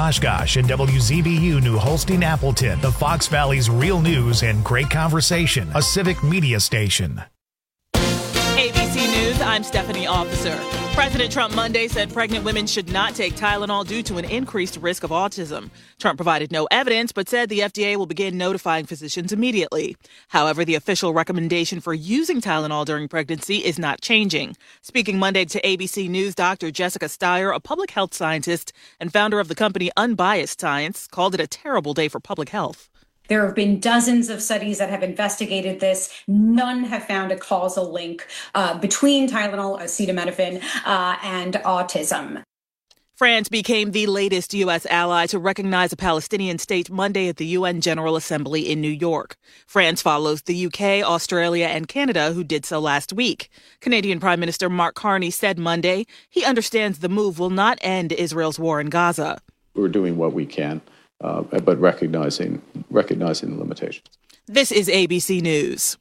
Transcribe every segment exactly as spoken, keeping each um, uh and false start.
Oshkosh and W Z B U New Holstein Appleton, the Fox Valley's real news and great conversation, a civic media station. A B C News, I'm Stephanie Officer. President Trump Monday said pregnant women should not take Tylenol due to an increased risk of autism. Trump provided no evidence, but said the F D A will begin notifying physicians immediately. However, the official recommendation for using Tylenol during pregnancy is not changing. Speaking Monday to A B C News, Doctor Jessica Steyer, a public health scientist and founder of the company Unbiased Science, called it a terrible day for public health. There have been dozens of studies that have investigated this. None have found a causal link uh, between Tylenol, acetaminophen, uh, and autism. France became the latest U S ally to recognize a Palestinian state Monday at the U N General Assembly in New York. France follows the U K, Australia, and Canada, who did so last week. Canadian Prime Minister Mark Carney said Monday he understands the move will not end Israel's war in Gaza. We're doing what we can. Uh, but recognizing recognizing the limitations. This is A B C News.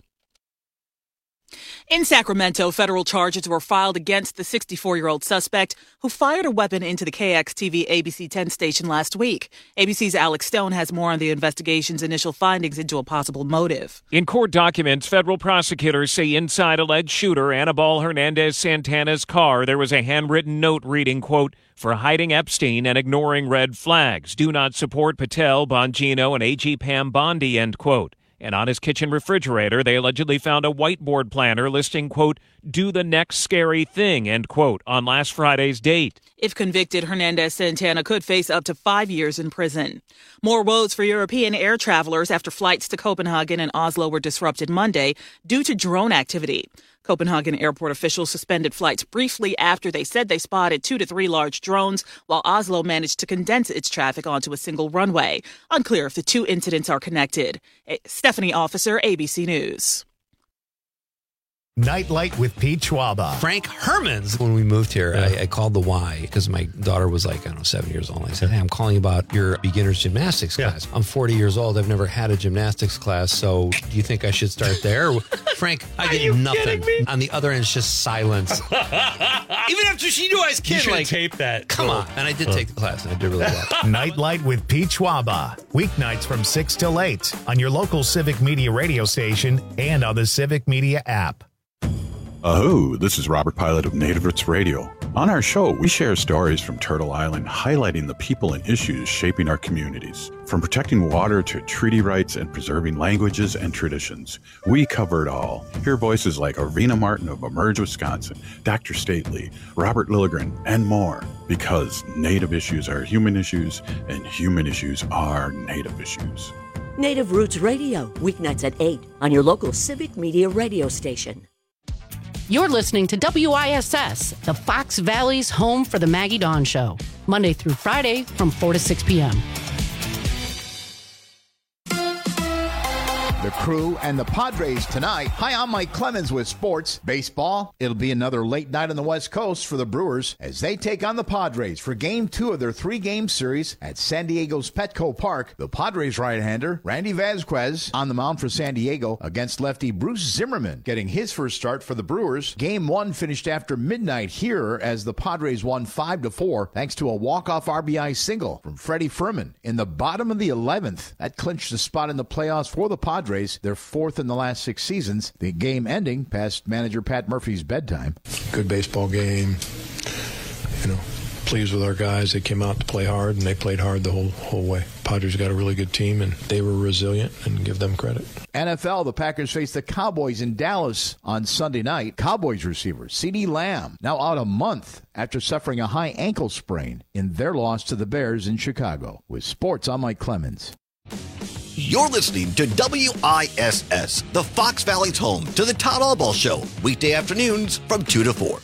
In Sacramento, federal charges were filed against the sixty-four-year-old suspect who fired a weapon into the K X T V A B C ten station last week. A B C's Alex Stone has more on the investigation's initial findings into a possible motive. In court documents, federal prosecutors say inside alleged shooter Anibal Hernandez Santana's car, there was a handwritten note reading, quote, "For hiding Epstein and ignoring red flags. Do not support Patel, Bongino, and A G Pam Bondi," end quote. And on his kitchen refrigerator, they allegedly found a whiteboard planner listing, quote, "Do the next scary thing," end quote, on last Friday's date. If convicted, Hernandez Santana could face up to five years in prison. More woes for European air travelers after flights to Copenhagen and Oslo were disrupted Monday due to drone activity. Copenhagen airport officials suspended flights briefly after they said they spotted two to three large drones, while Oslo managed to condense its traffic onto a single runway. Unclear if the two incidents are connected. Stephanie Officer, A B C News. Nightlight with Pete Schwaba. Frank Hermans. When we moved here, yeah. I, I called the Y because my daughter was like, I don't know, seven years old. And I said, hey, I'm calling about your beginner's gymnastics yeah. class. I'm forty years old. I've never had a gymnastics class. So do you think I should start there? Frank, I get nothing. On the other end, it's just silence. Even after she knew I was kidding. You should like, tape that. Come on. And I did take the class, and I did really well. Nightlight with Pete Schwaba. Weeknights from six till eight on your local Civic Media radio station and on the Civic Media app. Oh, this is Robert Pilot of Native Roots Radio. On our show, we share stories from Turtle Island highlighting the people and issues shaping our communities. From protecting water to treaty rights and preserving languages and traditions, we cover it all. Hear voices like Arena Martin of Emerge, Wisconsin, Doctor Stately, Robert Lilligren, and more. Because Native issues are human issues, and human issues are Native issues. Native Roots Radio, weeknights at eight on your local Civic Media radio station. You're listening to W I S S, the Fox Valley's home for the Maggie Dawn Show, Monday through Friday from four to six p.m. The Crew and the Padres tonight. Hi, I'm Mike Clemens with sports. Baseball, it'll be another late night on the West Coast for the Brewers as they take on the Padres for game two of their three-game series at San Diego's Petco Park. The Padres right-hander, Randy Vasquez, on the mound for San Diego against lefty Bruce Zimmerman, getting his first start for the Brewers. Game one finished after midnight here as the Padres won five to four thanks to a walk-off R B I single from Freddie Furman in the bottom of the eleventh. That clinched a spot in the playoffs for the Padres. They're fourth in the last six seasons. The game ending past manager Pat Murphy's bedtime. Good baseball game. You know, pleased with our guys. They came out to play hard, and they played hard the whole whole way. Padres got a really good team, and they were resilient, and give them credit. N F L, the Packers face the Cowboys in Dallas on Sunday night. Cowboys receiver CeeDee Lamb now out a month after suffering a high ankle sprain in their loss to the Bears in Chicago. With sports, I'm Mike Clemens. You're listening to W I S S, the Fox Valley's home to the Todd Albaugh Show, weekday afternoons from two to four.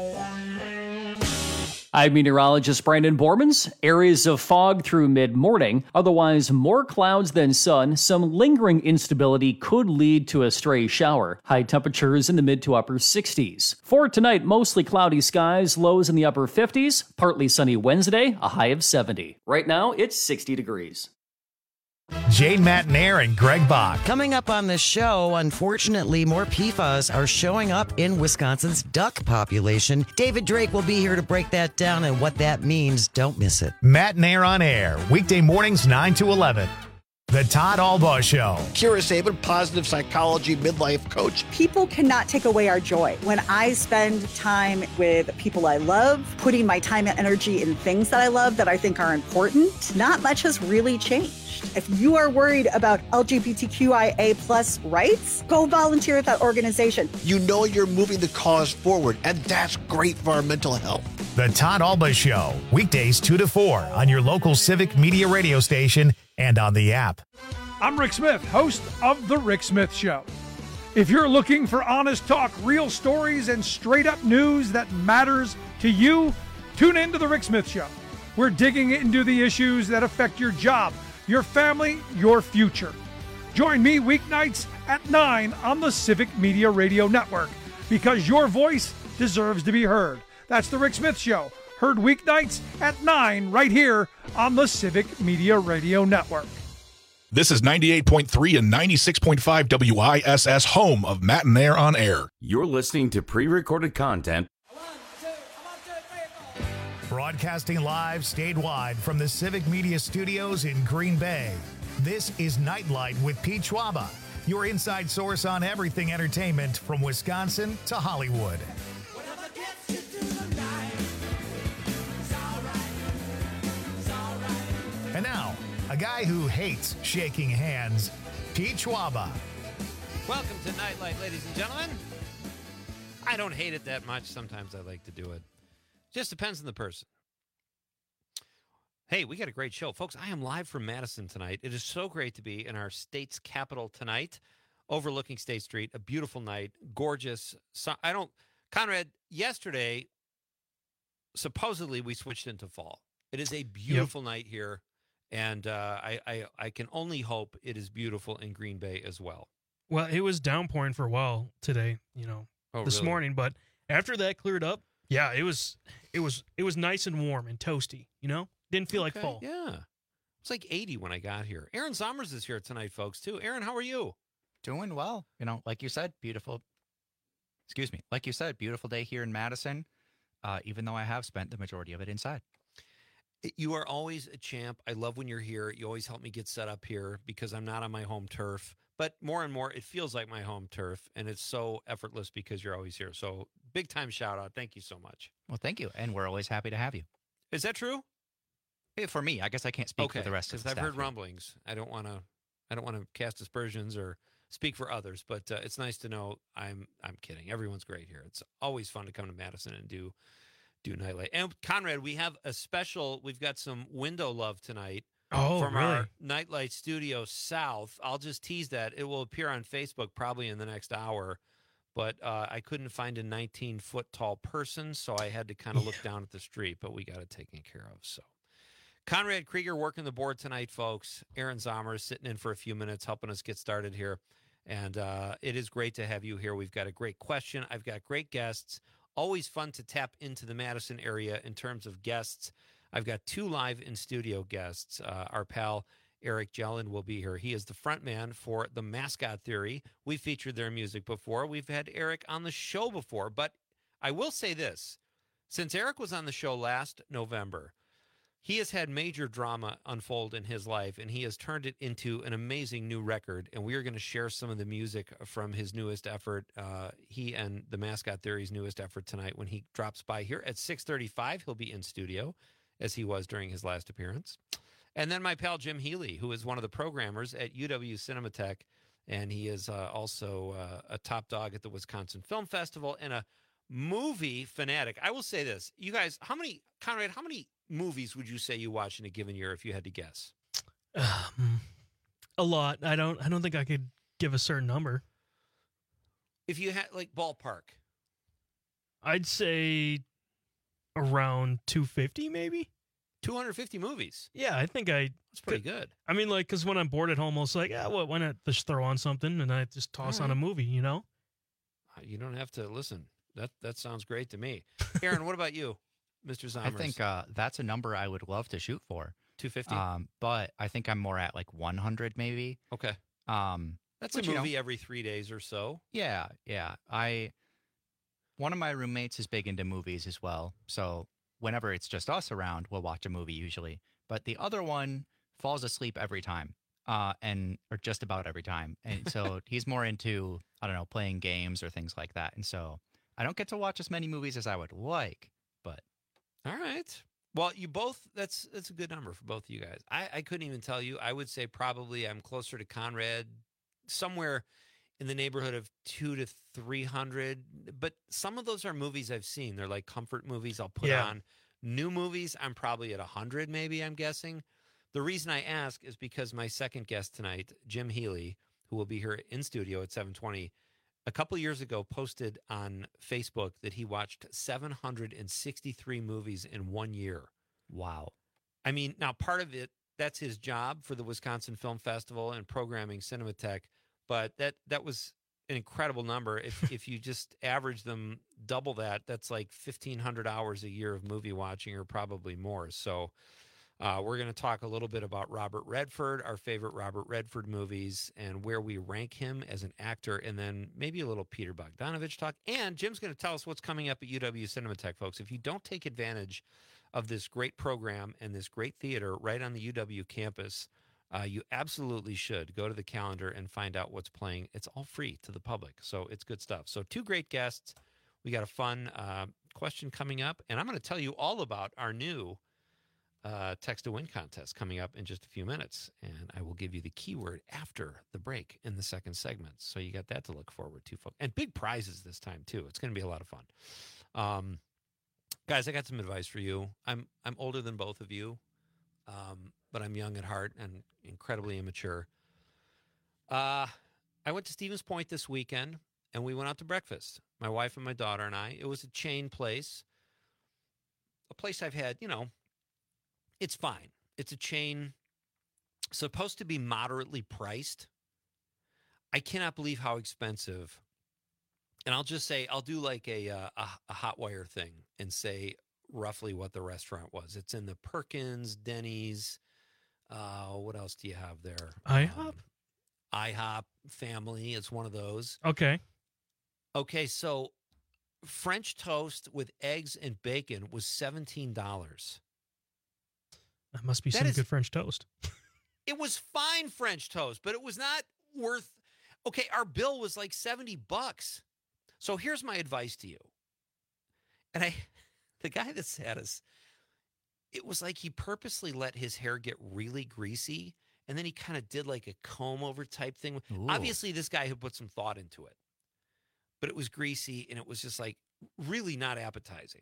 I'm meteorologist Brandon Bormans. Areas of fog through mid-morning. Otherwise, more clouds than sun. Some lingering instability could lead to a stray shower. High temperatures in the mid to upper sixties. For tonight, mostly cloudy skies, lows in the upper fifties. Partly sunny Wednesday, a high of seventy. Right now, it's sixty degrees. Jane Matnair and Greg Bach. Coming up on this show, unfortunately, more P F A S are showing up in Wisconsin's duck population. David Drake will be here to break that down and what that means. Don't miss it. Matnair on Air, weekday mornings nine to eleven. The Todd Albaugh Show. Kira Sabin, positive psychology midlife coach. People cannot take away our joy. When I spend time with people I love, putting my time and energy in things that I love that I think are important, not much has really changed. If you are worried about L G B T Q I A plus rights, go volunteer at that organization. You know you're moving the cause forward, and that's great for our mental health. The Todd Albaugh Show, weekdays two to four on your local Civic Media radio station and on the app. I'm Rick Smith, host of The Rick Smith Show. If you're looking for honest talk, real stories, and straight-up news that matters to you, tune in to The Rick Smith Show. We're digging into the issues that affect your job, your family, your future. Join me weeknights at nine on the Civic Media Radio Network, because your voice deserves to be heard. That's The Rick Smith Show, heard weeknights at nine right here on the Civic Media Radio Network. This is ninety-eight point three and ninety-six point five W I S S, home of Matnair on Air. You're listening to pre-recorded content. Broadcasting live statewide from the Civic Media Studios in Green Bay. This is Nightlight with Pete Schwaba, your inside source on everything entertainment from Wisconsin to Hollywood. And now, a guy who hates shaking hands, Pete Schwaba. Welcome to Nightlight, ladies and gentlemen. I don't hate it that much. Sometimes I like to do it. Just depends on the person. Hey, we got a great show. Folks, I am live from Madison tonight. It is so great to be in our state's capital tonight, overlooking State Street. A beautiful night, gorgeous. So, I don't, Conrad, yesterday, supposedly we switched into fall. It is a beautiful yep. night here. And uh, I, I I can only hope it is beautiful in Green Bay as well. Well, it was downpouring for a while today, you know, oh, this really? morning. But after that cleared up, yeah, it was it was it was nice and warm and toasty. You know, didn't feel okay, like fall. Yeah, it's like eighty when I got here. Aaron Somers is here tonight, folks. Too. Aaron, how are you? Doing well. You know, like you said, beautiful. Excuse me, like you said, beautiful day here in Madison. Uh, even though I have spent the majority of it inside. You are always a champ. I love when you're here. You always help me get set up here because I'm not on my home turf. But more and more, it feels like my home turf, and it's so effortless because you're always here. So big time shout out. Thank you so much. Well, thank you. And we're always happy to have you. Is that true? Yeah, for me, I guess I can't speak okay, for the rest of the I've staff. I've heard rumblings. I don't want to I don't want to cast aspersions or speak for others, but uh, it's nice to know I'm I'm kidding. Everyone's great here. It's always fun to come to Madison and do Do Nightlight. And Conrad, we have a special, we've got some window love tonight oh, from really? our Nightlight Studio South. I'll just tease that. It will appear on Facebook probably in the next hour, but uh, I couldn't find a nineteen-foot tall person, so I had to kind of yeah. look down at the street, but we got it taken care of. So, Conrad Krieger working the board tonight, folks. Aaron Somers sitting in for a few minutes, helping us get started here. And uh, it is great to have you here. We've got a great question. I've got great guests. Always fun to tap into the Madison area in terms of guests. I've got two live in-studio guests. Uh, our pal Eric Jellin will be here. He is the front man for The Mascot Theory. We've featured their music before. We've had Eric on the show before. But I will say this. Since Eric was on the show last November, he has had major drama unfold in his life, and he has turned it into an amazing new record. And we are going to share some of the music from his newest effort, uh, he and the Mascot Theory's newest effort tonight when he drops by here at six thirty-five. He'll be in studio, as he was during his last appearance. And then my pal Jim Healy, who is one of the programmers at U W Cinematheque, and he is uh, also uh, a top dog at the Wisconsin Film Festival and a movie fanatic. I will say this. You guys, how many, Conrad, how many movies would you say you watch in a given year if you had to guess? Um, a lot. I don't I don't think I could give a certain number. If you had, like, ballpark. I'd say around two hundred fifty, maybe. two hundred fifty movies? Yeah, I think I... That's pretty good. I mean, like, because when I'm bored at home, I was like, yeah, well, why not just throw on something and I just toss right. on a movie, you know? You don't have to listen. That that sounds great to me. Aaron, what about you, Mister Somers? I think uh, that's a number I would love to shoot for. two fifty. Um, but I think I'm more at like one hundred maybe. Okay. Um, That's which, a you movie know, every three days or so. Yeah, yeah. I one of my roommates is big into movies as well, so whenever it's just us around, we'll watch a movie usually. But the other one falls asleep every time, uh, and or just about every time, and so he's more into I don't know playing games or things like that, and so I don't get to watch as many movies as I would like. But all right. Well, you both, that's that's a good number for both of you guys. I, I couldn't even tell you. I would say probably I'm closer to Conrad, somewhere in the neighborhood of two to three hundred. But some of those are movies I've seen. They're like comfort movies I'll put Yeah. on. New movies, I'm probably at one hundred maybe, I'm guessing. The reason I ask is because my second guest tonight, Jim Healy, who will be here in studio at seven twenty, a couple years ago posted on Facebook that he watched seven hundred sixty-three movies in one year. Wow. I mean, now part of it, that's his job for the Wisconsin Film Festival and programming Cinematheque, but that that was an incredible number. If if you just average them, double that, that's like fifteen hundred hours a year of movie watching or probably more. So uh, we're going to talk a little bit about Robert Redford, our favorite Robert Redford movies, and where we rank him as an actor, and then maybe a little Peter Bogdanovich talk. And Jim's going to tell us what's coming up at U W Cinematheque, folks. If you don't take advantage of this great program and this great theater right on the U W campus, uh, you absolutely should go to the calendar and find out what's playing. It's all free to the public, so it's good stuff. So two great guests. We got a fun uh, question coming up, and I'm going to tell you all about our new uh, Text to Win contest coming up in just a few minutes, and I will give you the keyword after the break in the second segment. So you got that to look forward to, folks. And big prizes this time, too. It's going to be a lot of fun. Um, guys, I got some advice for you. I'm I'm older than both of you, um, but I'm young at heart and incredibly immature. Uh, I went to Stevens Point this weekend, and we went out to breakfast. My wife and my daughter and I. It was a chain place, a place I've had, you know, it's fine. It's a chain, supposed to be moderately priced. I cannot believe how expensive. And I'll just say, I'll do like a uh, a, a hot wire thing and say roughly what the restaurant was. It's in the Perkins, Denny's. Uh, what else do you have there? IHOP? Um, IHOP family. It's one of those. Okay. Okay, so French toast with eggs and bacon was seventeen dollars. That must be That some is- good French toast. It was fine French toast, but it was not worth. Okay, our bill was like seventy bucks. So here's my advice to you. And I, the guy that sat us, it was like he purposely let his hair get really greasy, and then he kind of did like a comb over type thing. Ooh. Obviously, this guy had put some thought into it, but it was greasy and it was just like really not appetizing.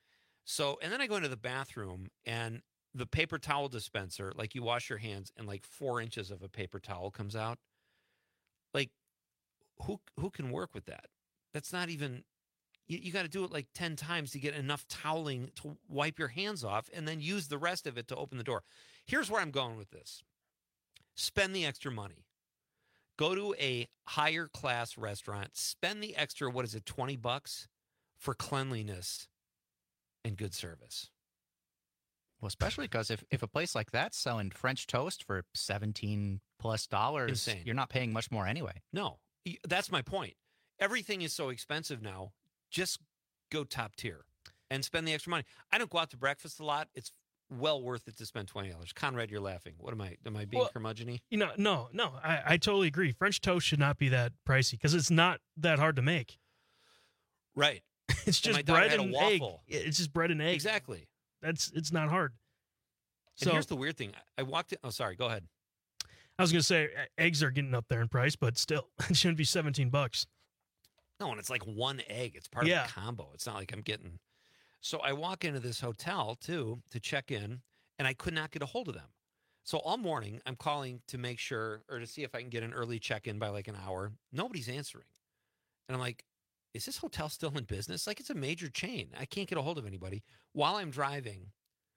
So, and then I go into the bathroom and the paper towel dispenser, like you wash your hands and like four inches of a paper towel comes out. Like who, who can work with that? That's not even, you, you got to do it like ten times to get enough toweling to wipe your hands off and then use the rest of it to open the door. Here's where I'm going with this. Spend the extra money. Go to a higher class restaurant, spend the extra, what is it, twenty bucks for cleanliness and good service. Well, especially because if, if a place like that's selling French toast for seventeen plus dollars, Insane. You're not paying much more anyway. No, y- that's my point. Everything is so expensive now. Just go top tier and spend the extra money. I don't go out to breakfast a lot. It's well worth it to spend twenty dollars. Conrad, you're laughing. What am I? Am I being Well, curmudgeon-y? You know, no, no, I, I totally agree. French toast should not be that pricey because it's not that hard to make. Right. It's And my just daughter bread had a and egg. waffle. It's just bread and egg. Exactly. That's it's not hard. And So here's the weird thing. I I walked in. Oh, sorry. Go ahead. I was gonna say e- eggs are getting up there in price, but still, it shouldn't be seventeen bucks. No, and it's like one egg. It's part Yeah. of the combo. It's not like I'm getting. So I walk into this hotel too to check in, and I could not get a hold of them. So all morning I'm calling to make sure or to see if I can get an early check-in by like an hour. Nobody's answering, and I'm like, is this hotel still in business? Like it's a major chain. I can't get a hold of anybody. While I'm driving,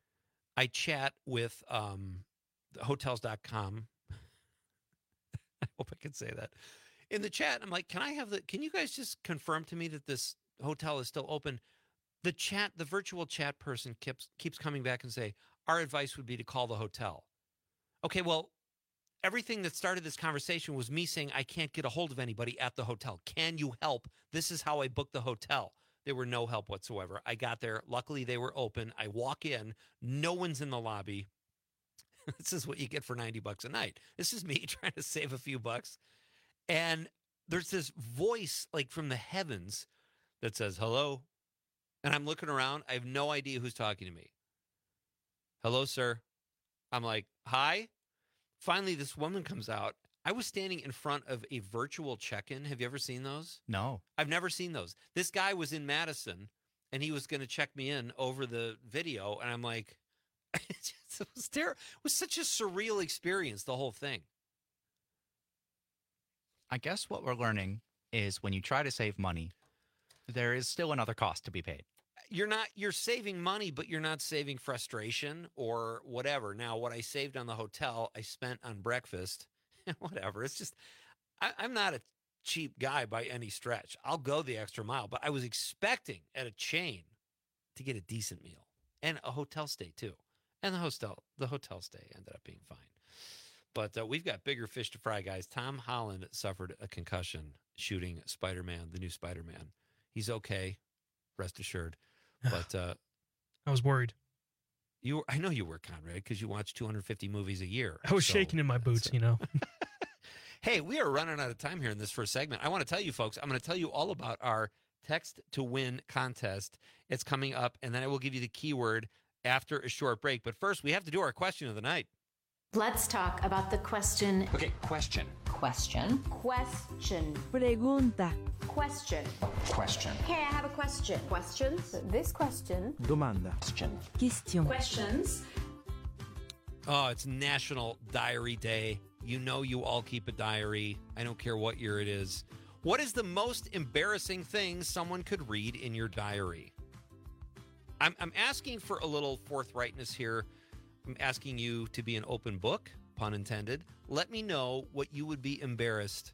I chat with um, hotels dot com. I hope I can say that. In the chat, I'm like, can I have the, can you guys just confirm to me that this hotel is still open? The chat, the virtual chat person keeps keeps coming back and say, our advice would be to call the hotel. Okay, well, everything that started this conversation was me saying I can't get a hold of anybody at the hotel. Can you help? This is how I booked the hotel. There were no help whatsoever. I got there. Luckily, they were open. I walk in. No one's in the lobby. This is what you get for ninety bucks a night. This is me trying to save a few bucks. And there's this voice like from the heavens that says, hello. And I'm looking around. I have no idea who's talking to me. Hello, sir. I'm like, hi. Finally, this woman comes out. I was standing in front of a virtual check-in. Have you ever seen those? No. I've never seen those. This guy was in Madison, and he was going to check me in over the video. And I'm like, it, just, it, was ter- it was such a surreal experience, the whole thing. I guess what we're learning is when you try to save money, there is still another cost to be paid. You're not, you're saving money, but you're not saving frustration or whatever. Now, what I saved on the hotel, I spent on breakfast and whatever. It's just, I, I'm not a cheap guy by any stretch. I'll go the extra mile, but I was expecting at a chain to get a decent meal and a hotel stay too. And the hotel, the hotel stay ended up being fine. But uh, we've got bigger fish to fry, guys. Tom Holland suffered a concussion shooting Spider-Man, the new Spider-Man. He's okay, rest assured. But uh, I was worried. You, were, I know you were, Conrad, because you watch two hundred fifty movies a year. I was so shaking in my boots, you know. Hey, we are running out of time here in this first segment. I want to tell you, folks, I'm going to tell you all about our Text to Win contest. It's coming up, and then I will give you the keyword after a short break. But first, we have to do our question of the night. Let's talk about the question. Okay, question. Question. Question. Pregunta. Question. Question. Hey, I have a question. Questions? This question. Domanda. Question. Question. Questions. Oh, it's National Diary Day. You know you all keep a diary. I don't care what year it is. What is the most embarrassing thing someone could read in your diary? I'm, I'm asking for a little forthrightness here. I'm asking you to be an open book, pun intended. Let me know what you would be embarrassed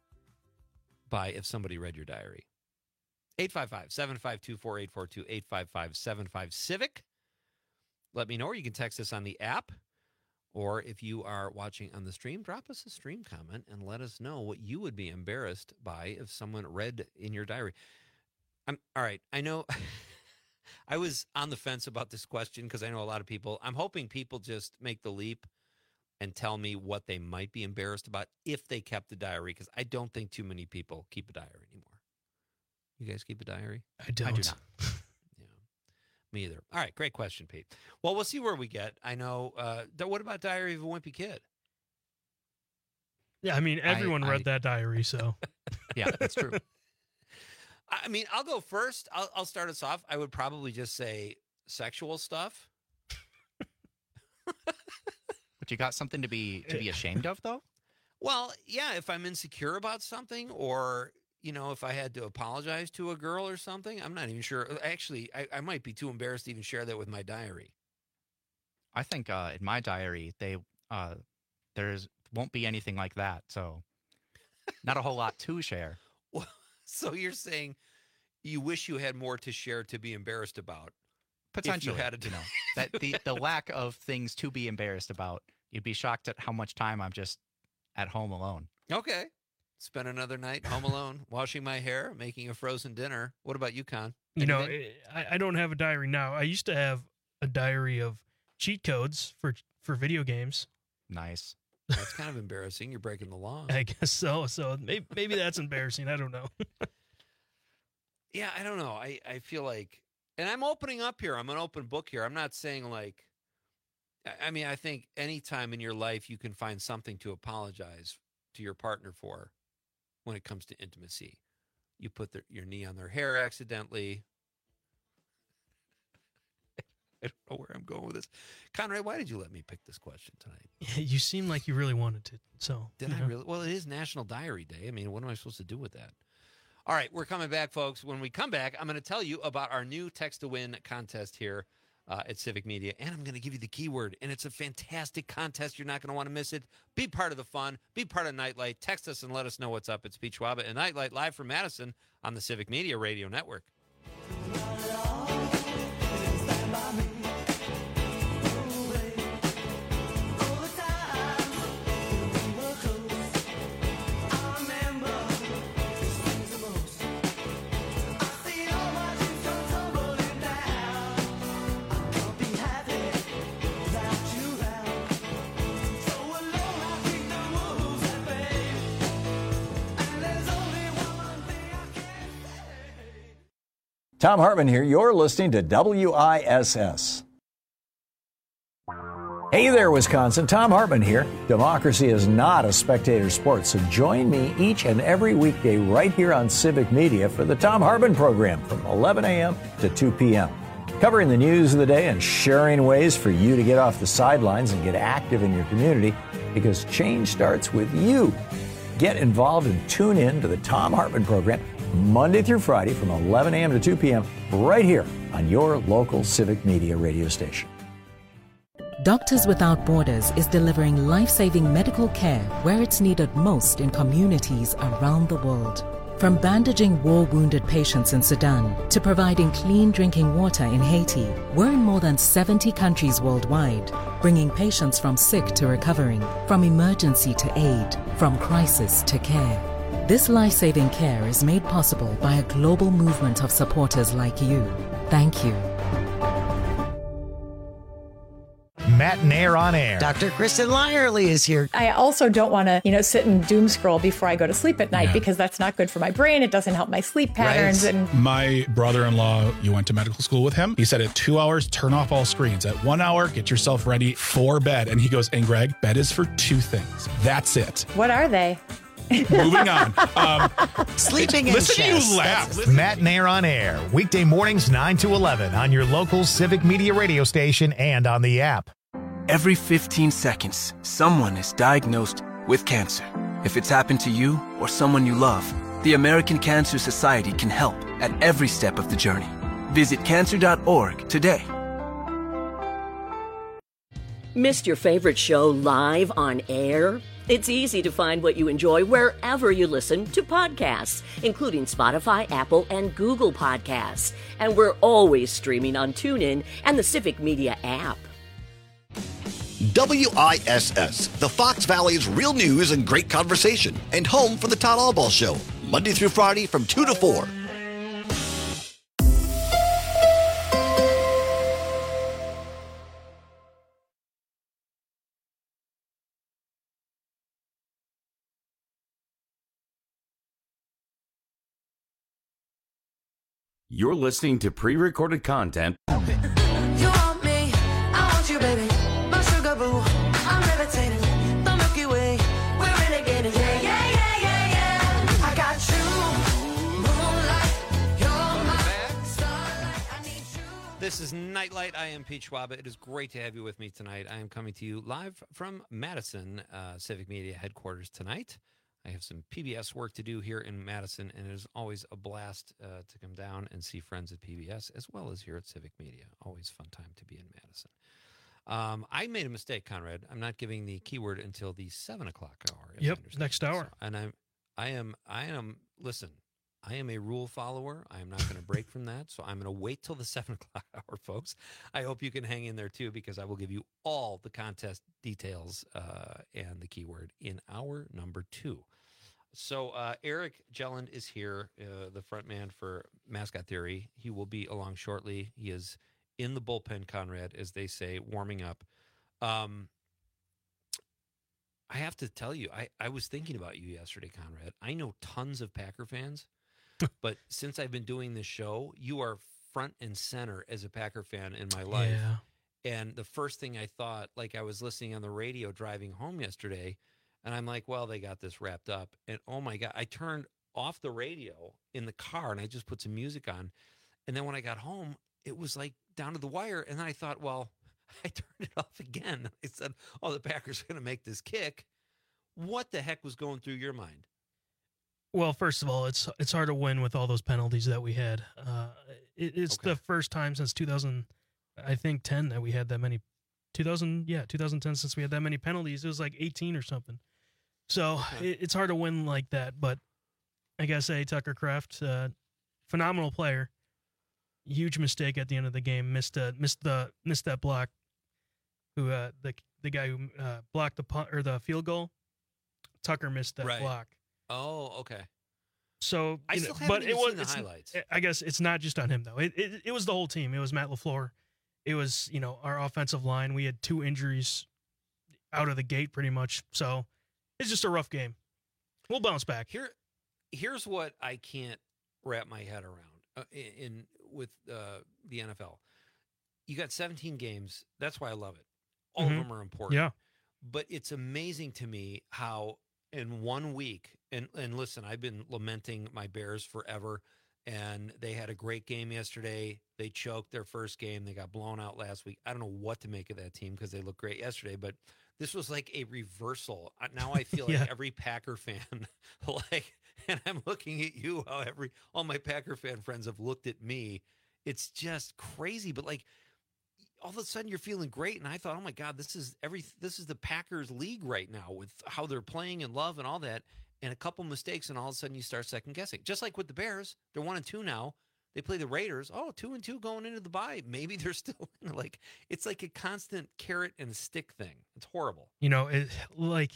by if somebody read your diary. eight five five, seven five two, four eight four two, eight five five, seven five, CIVIC. Let me know, or you can text us on the app. Or if you are watching on the stream, drop us a stream comment and let us know what you would be embarrassed by if someone read in your diary. I'm all right. I know I was on the fence about this question because I know a lot of people. I'm hoping people just make the leap and tell me what they might be embarrassed about if they kept a diary, because I don't think too many people keep a diary anymore. You guys keep a diary? I don't. I do not. Yeah, me either. All right, great question, Pete. Well, we'll see where we get. I know. Uh, what about Diary of a Wimpy Kid? Yeah, I mean, everyone I, read I, that diary, so. Yeah, that's true. I mean, I'll go first. I'll, I'll start us off. I would probably just say sexual stuff. But you got something to be to be ashamed of, though? Well, yeah, if I'm insecure about something, or, you know, if I had to apologize to a girl or something, I'm not even sure. Actually, I, I might be too embarrassed to even share that with my diary. I think uh, in my diary, they uh, there's won't be anything like that, so not a whole lot to share. Well, so you're saying you wish you had more to share to be embarrassed about? Potentially, if you had to you know, that the, the lack of things to be embarrassed about. You'd be shocked at how much time I'm just at home alone. Okay. Spend another night home alone, washing my hair, making a frozen dinner. What about you, Con? You know, I, I don't have a diary now. I used to have a diary of cheat codes for for video games. Nice. That's kind of embarrassing. You're breaking the law. I guess so. So maybe, maybe that's embarrassing. I don't know. Yeah, I don't know. I, I feel like, and I'm opening up here. I'm an open book here. I'm not saying like, I mean, I think anytime in your life you can find something to apologize to your partner for when it comes to intimacy. You put their, your knee on their hair accidentally. I don't know where I'm going with this. Conrad, why did you let me pick this question tonight? Yeah, you seem like you really wanted to. So Did I know. really? Well, it is National Diary Day. I mean, what am I supposed to do with that? All right, we're coming back, folks. When we come back, I'm going to tell you about our new Text to Win contest here uh, at Civic Media, and I'm going to give you the keyword, and it's a fantastic contest. You're not going to want to miss it. Be part of the fun. Be part of Nightlight. Text us and let us know what's up. It's Pete Schwaba and Nightlight live from Madison on the Civic Media Radio Network. Tom Hartman here. You're listening to W I S S. Hey there, Wisconsin. Tom Hartman here. Democracy is not a spectator sport, so join me each and every weekday right here on Civic Media for the Tom Hartman program from eleven a.m. to two p.m. Covering the news of the day and sharing ways for you to get off the sidelines and get active in your community, because change starts with you. Get involved and tune in to the Tom Hartman program Monday through Friday from eleven a.m. to two p.m. right here on your local Civic Media radio station. Doctors Without Borders is delivering life-saving medical care where it's needed most in communities around the world. From bandaging war-wounded patients in Sudan to providing clean drinking water in Haiti, we're in more than seventy countries worldwide, bringing patients from sick to recovering, from emergency to aid, from crisis to care. This life-saving care is made possible by a global movement of supporters like you. Thank you. Matt and Air on Air. Doctor Kristen Lyerly is here. I also don't want to, you know, sit and doom scroll before I go to sleep at night Yeah. because that's not good for my brain. It doesn't help my sleep patterns. Right. And My brother-in-law, you went to medical school with him. He said at two hours, turn off all screens. At one hour, get yourself ready for bed. And he goes, and Greg, bed is for two things. That's it. what are they? Moving on. Um, Sleeping in listen to chess. you laugh. Matt and Air on Air, weekday mornings nine to eleven on your local Civic Media radio station and on the app. Every fifteen seconds, someone is diagnosed with cancer. If it's happened to you or someone you love, the American Cancer Society can help at every step of the journey. Visit cancer dot org today. Missed your favorite show live on air? It's easy to find what you enjoy wherever you listen to podcasts, including Spotify, Apple, and Google Podcasts. And we're always streaming on TuneIn and the Civic Media app. W I S S, the Fox Valley's real news and great conversation, and home for the Todd Albaugh Show, Monday through Friday from two to four. You're listening to pre-recorded content. You want me, I want you, baby. My sugar boo, I'm levitating. The Milky Way, we're renegading. Yeah, yeah, yeah, yeah, yeah. I got you, moonlight, you're my starlight. I need you. This is Nightlight. I am Pete Schwab. It is great to have you with me tonight. I am coming to you live from Madison uh, Civic Media headquarters tonight. I have some P B S work to do here in Madison, and it is always a blast uh, to come down and see friends at P B S, as well as here at Civic Media. Always fun time to be in Madison. Um, I made a mistake, Conrad. I'm not giving the keyword until the seven o'clock hour. Yep, next hour. So, and I'm, I am, I am. Listen, I am a rule follower. I am not going to break from that. So I'm going to wait till the seven o'clock hour, folks. I hope you can hang in there too, because I will give you all the contest details uh, and the keyword in hour number two. So uh, Eric Jelland is here, uh, the front man for Mascot Theory. He will be along shortly. He is in the bullpen, Conrad, as they say, warming up. Um, I have to tell you, I, I was thinking about you yesterday, Conrad. I know tons of Packer fans, but since I've been doing this show, you are front and center as a Packer fan in my life. Yeah. And the first thing I thought, like I was listening on the radio driving home yesterday, and I'm like, well, they got this wrapped up. And oh my God, I turned off the radio in the car and I just put some music on. And then when I got home, it was like down to the wire. And then I thought, well, I turned it off again. I said, oh, the Packers are going to make this kick. What the heck was going through your mind? Well, first of all, it's it's hard to win with all those penalties that we had. Uh, it, it's Okay. the first time since two thousand, I think ten, that we had that many. two thousand, yeah, two thousand ten, since we had that many penalties. It was like eighteen or something. So it, it's hard to win like that. But I gotta say, Tucker Kraft, uh, phenomenal player. Huge mistake at the end of the game. Missed uh, missed the missed that block. Who uh, the the guy who uh, blocked the punt or the field goal? Tucker missed that Right. block. Oh, okay. So, I you still know, haven't but even it was seen the it's- highlights. I guess it's not just on him though. It, it it was the whole team. It was Matt LaFleur. It was, you know, our offensive line. We had two injuries out of the gate pretty much. So it's just a rough game. We'll bounce back. Here, here's what I can't wrap my head around. Uh, in, in with uh, the N F L. You got seventeen games. That's why I love it. All Mhm. of them are important. Yeah. But it's amazing to me how in one week, and, and listen, I've been lamenting my Bears forever, and they had a great game yesterday. They choked their first game. They got blown out last week. I don't know what to make of that team because they looked great yesterday, but this was like a reversal. Uh, Now I feel like Yeah. every Packer fan, like, and I'm looking at you, how every, all my Packer fan friends have looked at me. It's just crazy, but like, all of a sudden you're feeling great, and I thought, oh my God, this is every this is the Packers league right now with how they're playing and love and all that, and a couple mistakes, and all of a sudden you start second guessing. Just like with the Bears, they're one and two now. They play the Raiders. Oh, two and two going into the bye. Maybe they're still like it's like a constant carrot and stick thing. It's horrible. You know, it, like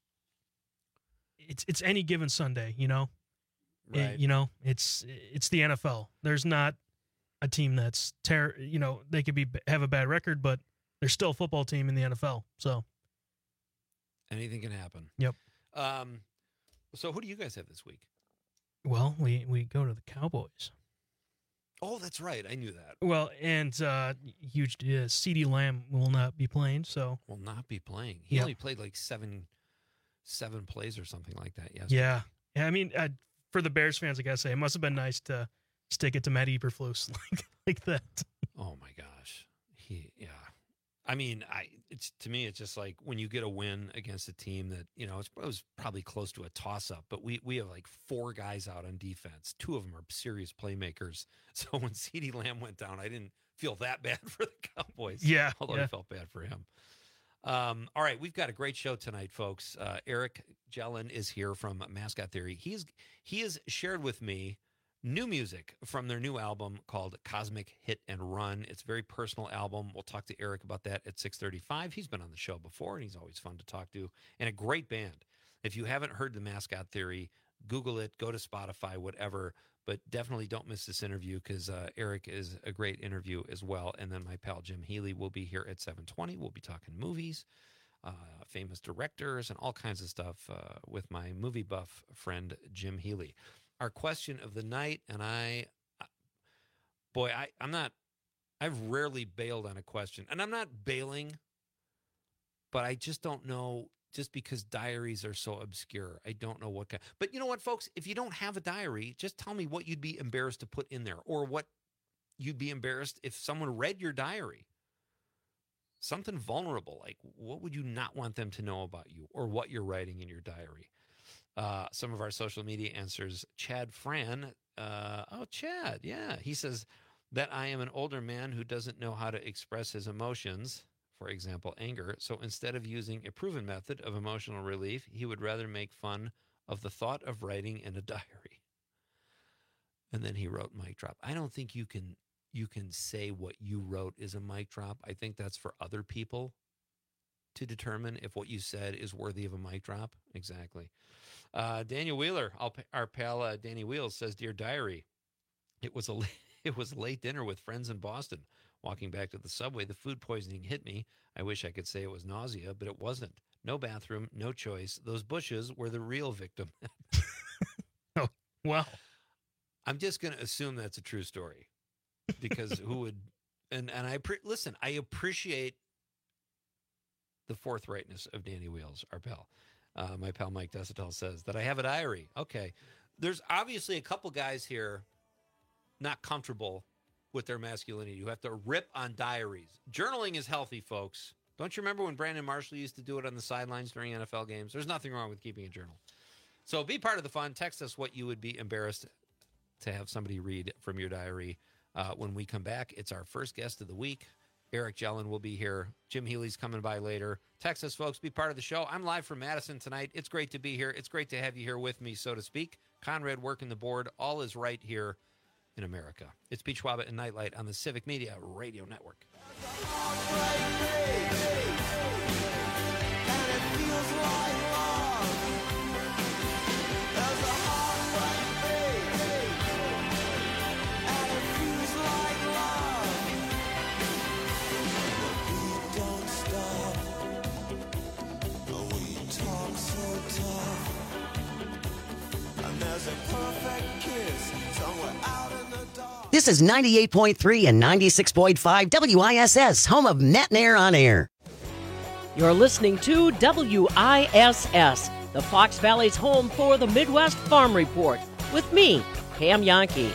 it's it's any given Sunday. You know, It- Right. you know, it's it's the N F L. There's not a team that's ter- You know, they could be have a bad record, but they're still a football team in the N F L. So Anything can happen. Yep. Um. So who do you guys have this week? well, we we go to the Cowboys. Oh, that's right. I knew that. Well, and uh, huge uh, CeeDee Lamb will not be playing. So Will not be playing. He Yeah. only played like seven, seven plays or something like that. Yes. yeah, yeah. I mean, uh, for the Bears fans, I gotta say, it must have been nice to stick it to Matt Eberflus like like that. Oh my gosh. He yeah. I mean, I it's to me it's just like when you get a win against a team that, you know, it's, it was probably close to a toss up, but we we have like four guys out on defense. Two of them are serious playmakers. So when CeeDee Lamb went down, I didn't feel that bad for the Cowboys. Yeah, Although yeah. I felt bad for him. Um, all right, we've got a great show tonight, folks. Uh, Eric Jellin is here from Mascot Theory. He's he has shared with me new music from their new album called Cosmic Hit and Run. It's a very personal album. We'll talk to Eric about that at six thirty-five. He's been on the show before, and he's always fun to talk to. And a great band. If you haven't heard the Mascot Theory, Google it, go to Spotify, whatever. But definitely don't miss this interview because uh, Eric is a great interview as well. And then my pal Jim Healy will be here at seven twenty. We'll be talking movies, uh, famous directors, and all kinds of stuff uh, with my movie buff friend Jim Healy. Our question of the night, and I, boy, I, I'm not, I've rarely bailed on a question, and I'm not bailing, but I just don't know, just because diaries are so obscure, I don't know what kind. But you know what, folks, if you don't have a diary, just tell me what you'd be embarrassed to put in there, or what you'd be embarrassed if someone read your diary. Something vulnerable, like what would you not want them to know about you, or what you're writing in your diary? Uh, some of our social media answers. Chad Fran. Uh, oh, Chad. Yeah. He says that I am an older man who doesn't know how to express his emotions, for example, anger. So instead of using a proven method of emotional relief, he would rather make fun of the thought of writing in a diary. And then he wrote mic drop. I don't think you can you can say what you wrote is a mic drop. I think that's for other people to determine if what you said is worthy of a mic drop. Exactly. Uh, Daniel Wheeler, our, our pal uh, Danny Wheels, says, "Dear Diary, it was a la- it was a late dinner with friends in Boston. Walking back to the subway, the food poisoning hit me. I wish I could say it was nausea, but it wasn't. No bathroom, no choice. Those bushes were the real victim." Oh, wow. I'm just going to assume that's a true story, because who would? And and I pre- listen. I appreciate the forthrightness of Danny Wheels, our pal. Uh, my pal Mike Desitel says that I have a diary. Okay. There's obviously a couple guys here not comfortable with their masculinity. You have to rip on diaries. Journaling is healthy, folks. Don't you remember when Brandon Marshall used to do it on the sidelines during N F L games? There's nothing wrong with keeping a journal. So be part of the fun. Text us what you would be embarrassed to have somebody read from your diary. Uh, when we come back, it's our first guest of the week. Eric Jellin will be here. Jim Healy's coming by later. Text us, folks. Be part of the show. I'm live from Madison tonight. It's great to be here. It's great to have you here with me, so to speak. Conrad working the board. All is right here in America. It's Pete Schwaba and Nightlight on the Civic Media Radio Network. This is ninety-eight point three and ninety-six point five W I S S, home of Matt and Air on Air. You're listening to W I S S, the Fox Valley's home for the Midwest Farm Report, with me, Pam Yankee.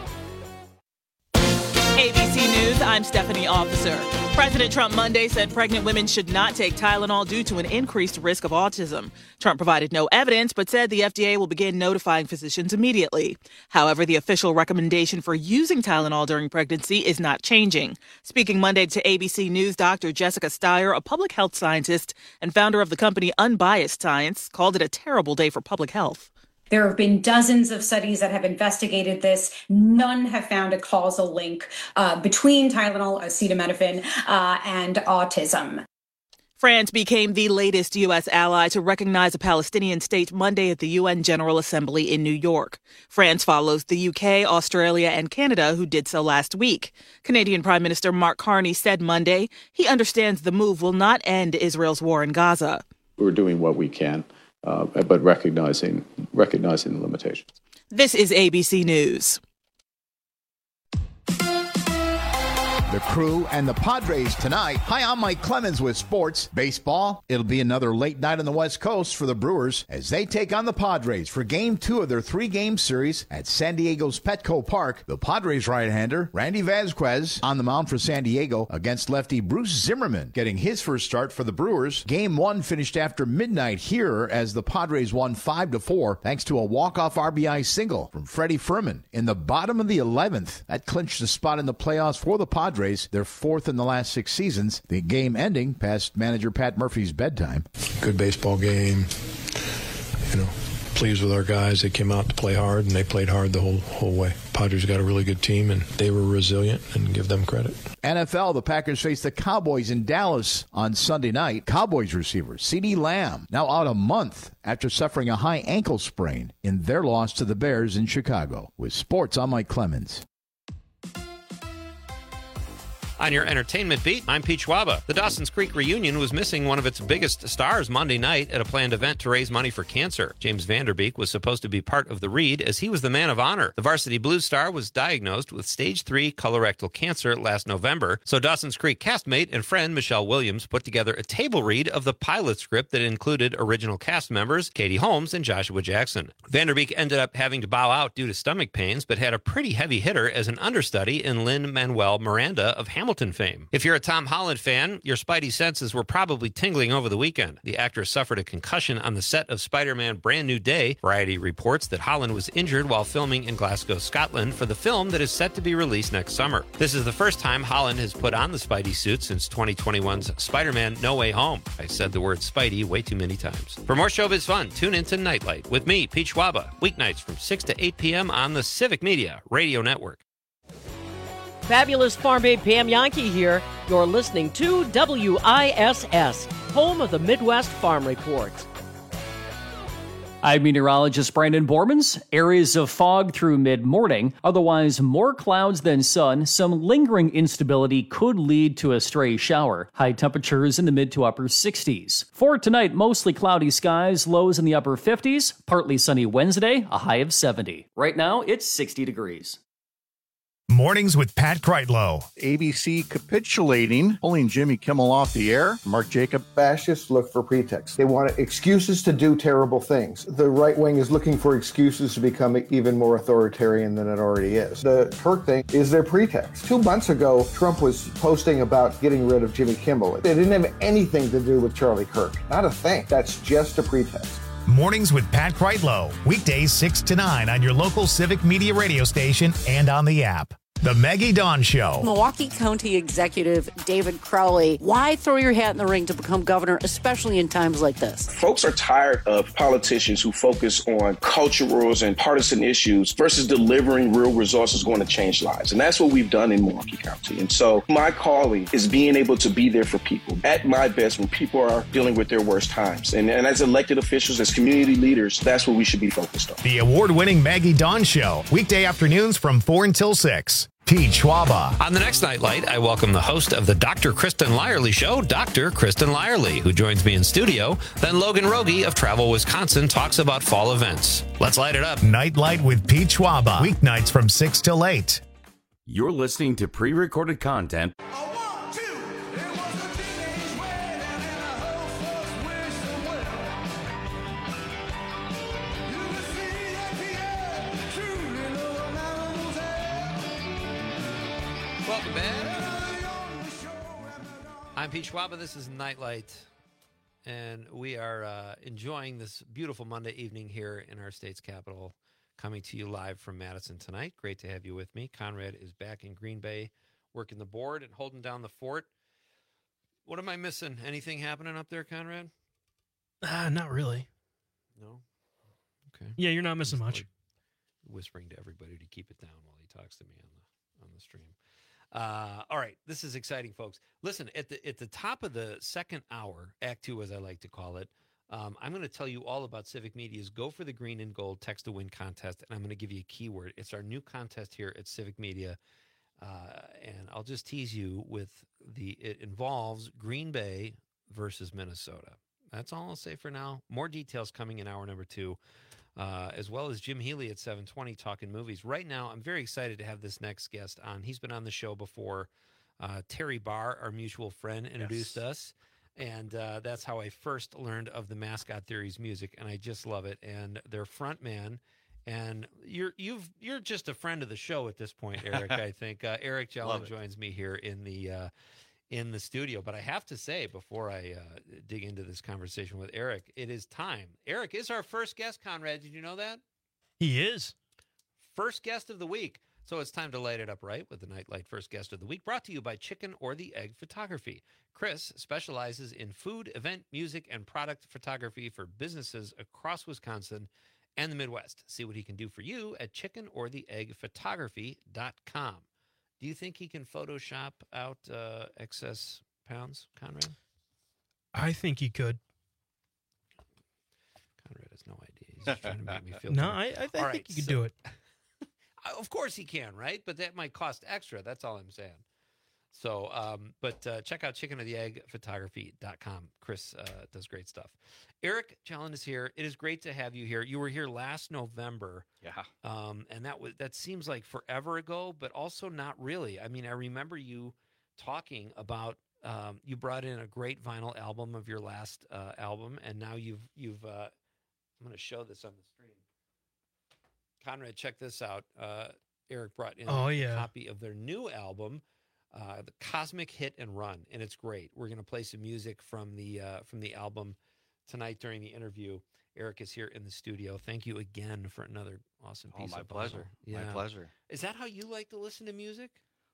A B C News, I'm Stephanie Officer. President Trump Monday said pregnant women should not take Tylenol due to an increased risk of autism. Trump provided no evidence, but said the F D A will begin notifying physicians immediately. However, the official recommendation for using Tylenol during pregnancy is not changing. Speaking Monday to A B C News, Doctor Jessica Steyer, a public health scientist and founder of the company Unbiased Science, called it a terrible day for public health. There have been dozens of studies that have investigated this. None have found a causal link uh, between Tylenol, acetaminophen, uh, and autism. France became the latest U S ally to recognize a Palestinian state Monday at the U N General Assembly in New York. France follows the U K, Australia, and Canada, who did so last week. Canadian Prime Minister Mark Carney said Monday he understands the move will not end Israel's war in Gaza. We're doing what we can. Uh, but recognizing recognizing the limitations. This is A B C News. The Crew and the Padres tonight. Hi, I'm Mike Clemens with sports. Baseball, it'll be another late night on the West Coast for the Brewers as they take on the Padres for game two of their three-game series at San Diego's Petco Park. The Padres right-hander, Randy Vasquez, on the mound for San Diego against lefty Bruce Zimmerman, getting his first start for the Brewers. Game one finished after midnight here as the Padres won five to four thanks to a walk-off R B I single from Freddie Furman in the bottom of the eleventh. That clinched a spot in the playoffs for the Padres. They're fourth in the last six seasons. The game ending past manager Pat Murphy's bedtime. Good baseball game. You know, pleased with our guys. They came out to play hard, and they played hard the whole whole way. Padres got a really good team, and they were resilient, and give them credit. N F L, the Packers face the Cowboys in Dallas on Sunday night. Cowboys receiver CeeDee Lamb now out a month after suffering a high ankle sprain in their loss to the Bears in Chicago. With sports, I'm Mike Clemens. On your entertainment beat, I'm Pete Schwaba. The Dawson's Creek reunion was missing one of its biggest stars Monday night at a planned event to raise money for cancer. James Vanderbeek was supposed to be part of the read as he was the man of honor. The Varsity Blues star was diagnosed with stage three colorectal cancer last November, so Dawson's Creek castmate and friend Michelle Williams put together a table read of the pilot script that included original cast members Katie Holmes and Joshua Jackson. Vanderbeek ended up having to bow out due to stomach pains, but had a pretty heavy hitter as an understudy in Lin-Manuel Miranda of Hamilton fame. If you're a Tom Holland fan, your spidey senses were probably tingling over the weekend. The actor suffered a concussion on the set of Spider-Man Brand New Day. Variety reports that Holland was injured while filming in Glasgow, Scotland for the film that is set to be released next summer. This is the first time Holland has put on the spidey suit since twenty twenty-one's Spider-Man No Way Home. I said the word spidey way too many times. For more showbiz fun, tune into Nightlight with me, Pete Schwaba, weeknights from six to eight p.m. on the Civic Media Radio Network. Fabulous Farm Babe Pam Yankee here. You're listening to W I S S, home of the Midwest Farm Report. I'm meteorologist Brandon Bormans. Areas of fog through mid-morning. Otherwise, more clouds than sun. Some lingering instability could lead to a stray shower. High temperatures in the mid to upper sixties. For tonight, mostly cloudy skies, lows in the upper fifties. Partly sunny Wednesday, a high of seventy. Right now, it's sixty degrees. Mornings with Pat Kreitlow. A B C capitulating, pulling Jimmy Kimmel off the air. Mark Jacob. Fascists look for pretexts. They want excuses to do terrible things. The right wing is looking for excuses to become even more authoritarian than it already is. The Kirk thing is their pretext. Two months ago, Trump was posting about getting rid of Jimmy Kimmel. It didn't have anything to do with Charlie Kirk. Not a thing. That's just a pretext. Mornings with Pat Kreitlow. Weekdays six to nine on your local Civic Media radio station and on the app. The Maggie Dawn Show. Milwaukee County Executive David Crowley. Why throw your hat in the ring to become governor, especially in times like this? Folks are tired of politicians who focus on culturals and partisan issues versus delivering real resources going to change lives. And that's what we've done in Milwaukee County. And so my calling is being able to be there for people at my best when people are dealing with their worst times. And, and as elected officials, as community leaders, that's what we should be focused on. The award-winning Maggie Dawn Show. Weekday afternoons from four until six. Pete Schwaba. On the next Nightlight, I welcome the host of the Doctor Kristen Lyerly Show, Doctor Kristen Lyerly, who joins me in studio. Then Logan Rogie of Travel Wisconsin talks about fall events. Let's light it up. Nightlight with Pete Schwaba. Weeknights from six till eight. You're listening to pre-recorded content. Welcome back. I'm Pete Schwaba. This is Nightlight, and we are uh, enjoying this beautiful Monday evening here in our state's capital, coming to you live from Madison tonight. Great to have you with me. Conrad is back in Green Bay, working the board and holding down the fort. What am I missing? Anything happening up there, Conrad? Ah, uh, not really. No? Okay. Yeah, you're not missing much. Like whispering to everybody to keep it down while he talks to me on the on the stream. Uh, all right, this is exciting, folks. Listen, at the at the top of the second hour, Act Two, as I like to call it, um, I'm going to tell you all about Civic Media's Go for the Green and Gold Text to Win contest, and I'm going to give you a keyword. It's our new contest here at Civic Media, uh, and I'll just tease you with the. It involves Green Bay versus Minnesota. That's all I'll say for now. More details coming in hour number two. Uh, as well as Jim Healy at seven twenty talking movies. Right now, I'm very excited to have this next guest on. He's been on the show before. Uh, Terry Barr, our mutual friend, introduced yes. us, and uh, that's how I first learned of the Mascot Theories music, and I just love it. And their front man, and you're you've you're just a friend of the show at this point, Eric. I think uh, Eric Jellin joins me here in the. Uh, in the studio. But I have to say, before I uh, dig into this conversation with Eric, it is time. Eric is our first guest, Conrad. Did you know that? He is. First guest of the week. So it's time to light it up right with the Nightlight First Guest of the Week, brought to you by Chicken or the Egg Photography. Chris specializes in food, event, music, and product photography for businesses across Wisconsin and the Midwest. See what he can do for you at chicken or the egg photography dot com. Do you think he can Photoshop out uh, excess pounds, Conrad? I think he could. Conrad has no idea. He's just trying to make me feel No, good. I, I, I think right, he could so, do it. Of course he can, right? But that might cost extra. That's all I'm saying. So, um, but uh, check out chicken or the egg photography dot com. Chris uh, does great stuff. Eric Jellin is here. It is great to have you here. You were here last November. Yeah. Um, and that was that seems like forever ago, but also not really. I mean, I remember you talking about um, you brought in a great vinyl album of your last uh, album, and now you've you've. Uh, I'm going to show this on the stream. Conrad, check this out. Uh, Eric brought in oh, a yeah. copy of their new album. Uh, the Cosmic Hit and Run, and it's great. We're going to play some music from the uh, from the album tonight during the interview. Eric is here in the studio. Thank you again for another awesome piece. Oh, my of pleasure. Yeah. My pleasure. Is that how you like to listen to music?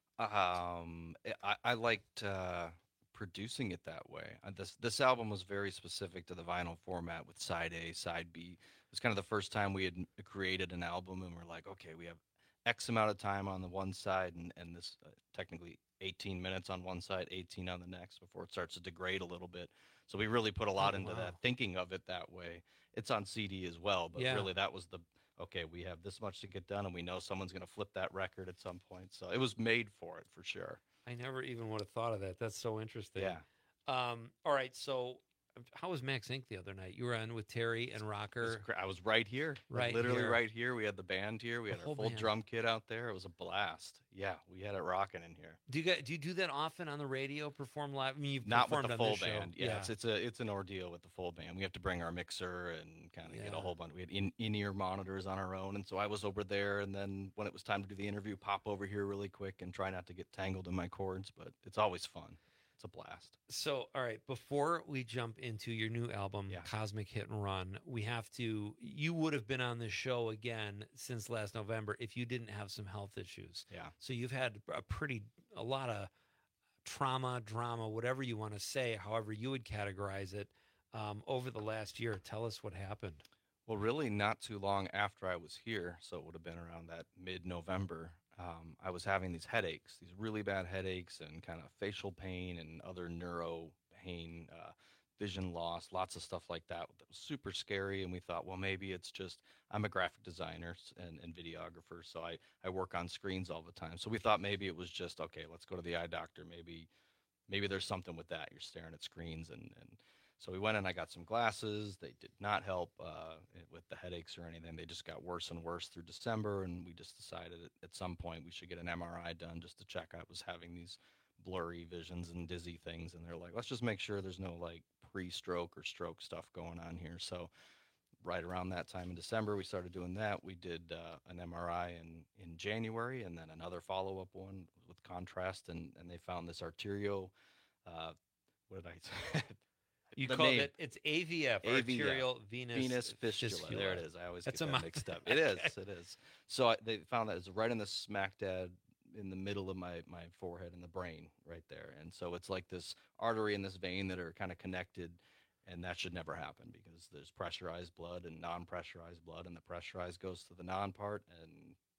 Um, I, I liked uh, producing it that way. Uh, this this album was very specific to the vinyl format with side A, side B. It was kind of the first time we had created an album, and we're like, okay, we have X amount of time on the one side, and and this uh, technically eighteen minutes on one side, eighteen on the next before it starts to degrade a little bit. So we really put a lot oh, into wow. that, thinking of it that way. It's on C D as well, but yeah. really that was the, okay, we have this much to get done, and we know someone's going to flip that record at some point. So it was made for it for sure. I never even would have thought of that. That's so interesting. Yeah. Um, all right. So how was Max Incorporated the other night? You were on with Terry and Rocker. I was right here. Right Literally here. right here. We had the band here. We The had our whole full band. drum kit out there. It was a blast. Yeah, we had it rocking in here. Do you get, do you do that often on the radio? Perform live? I mean, you've Not with performed the on full this show. band. Yeah, It's, it's a it's an ordeal with the full band. We have to bring our mixer and kind of get Yeah. a whole bunch. We had in, in-ear monitors on our own, and so I was over there. And then when it was time to do the interview, pop over here really quick and try not to get tangled in my cords. But it's always fun. It's a blast. So, all right, before we jump into your new album, Cosmic Hit and Run, we have to, you would have been on this show again since last November if you didn't have some health issues. Yeah. So you've had a pretty, a lot of trauma, drama, whatever you want to say, however you would categorize it, um, over the last year. Tell us what happened. Well, really not too long after I was here, so it would have been around that mid-November, um, I was having these headaches, these really bad headaches and kind of facial pain and other neuro pain, uh, vision loss, lots of stuff like that. That was super scary, and we thought, well, maybe it's just, I'm a graphic designer and, and videographer, so I, I work on screens all the time. So we thought maybe it was just, okay, let's go to the eye doctor. Maybe maybe there's something with that. You're staring at screens. And, and So we went and I got some glasses. They did not help uh, with the headaches or anything. They just got worse and worse through December. And we just decided at, at some point we should get an M R I done just to check. I was having these blurry visions and dizzy things. And they're like, let's just make sure there's no like pre-stroke or stroke stuff going on here. So right around that time in December, we started doing that. We did uh, an M R I in, in January and then another follow-up one with contrast. And, and they found this arterial, uh, what did I say? You The call name. it, it's A V F, A V F, arterial venous, venous fistula. fistula. There it is. I always That's get a that mouth- mixed up. It is. It is. So I, they found that it's right in the smack dab in the middle of my, my forehead and the brain right there. And so it's like this artery and this vein that are kind of connected, and that should never happen because there's pressurized blood and non-pressurized blood, and the pressurized goes to the non part, and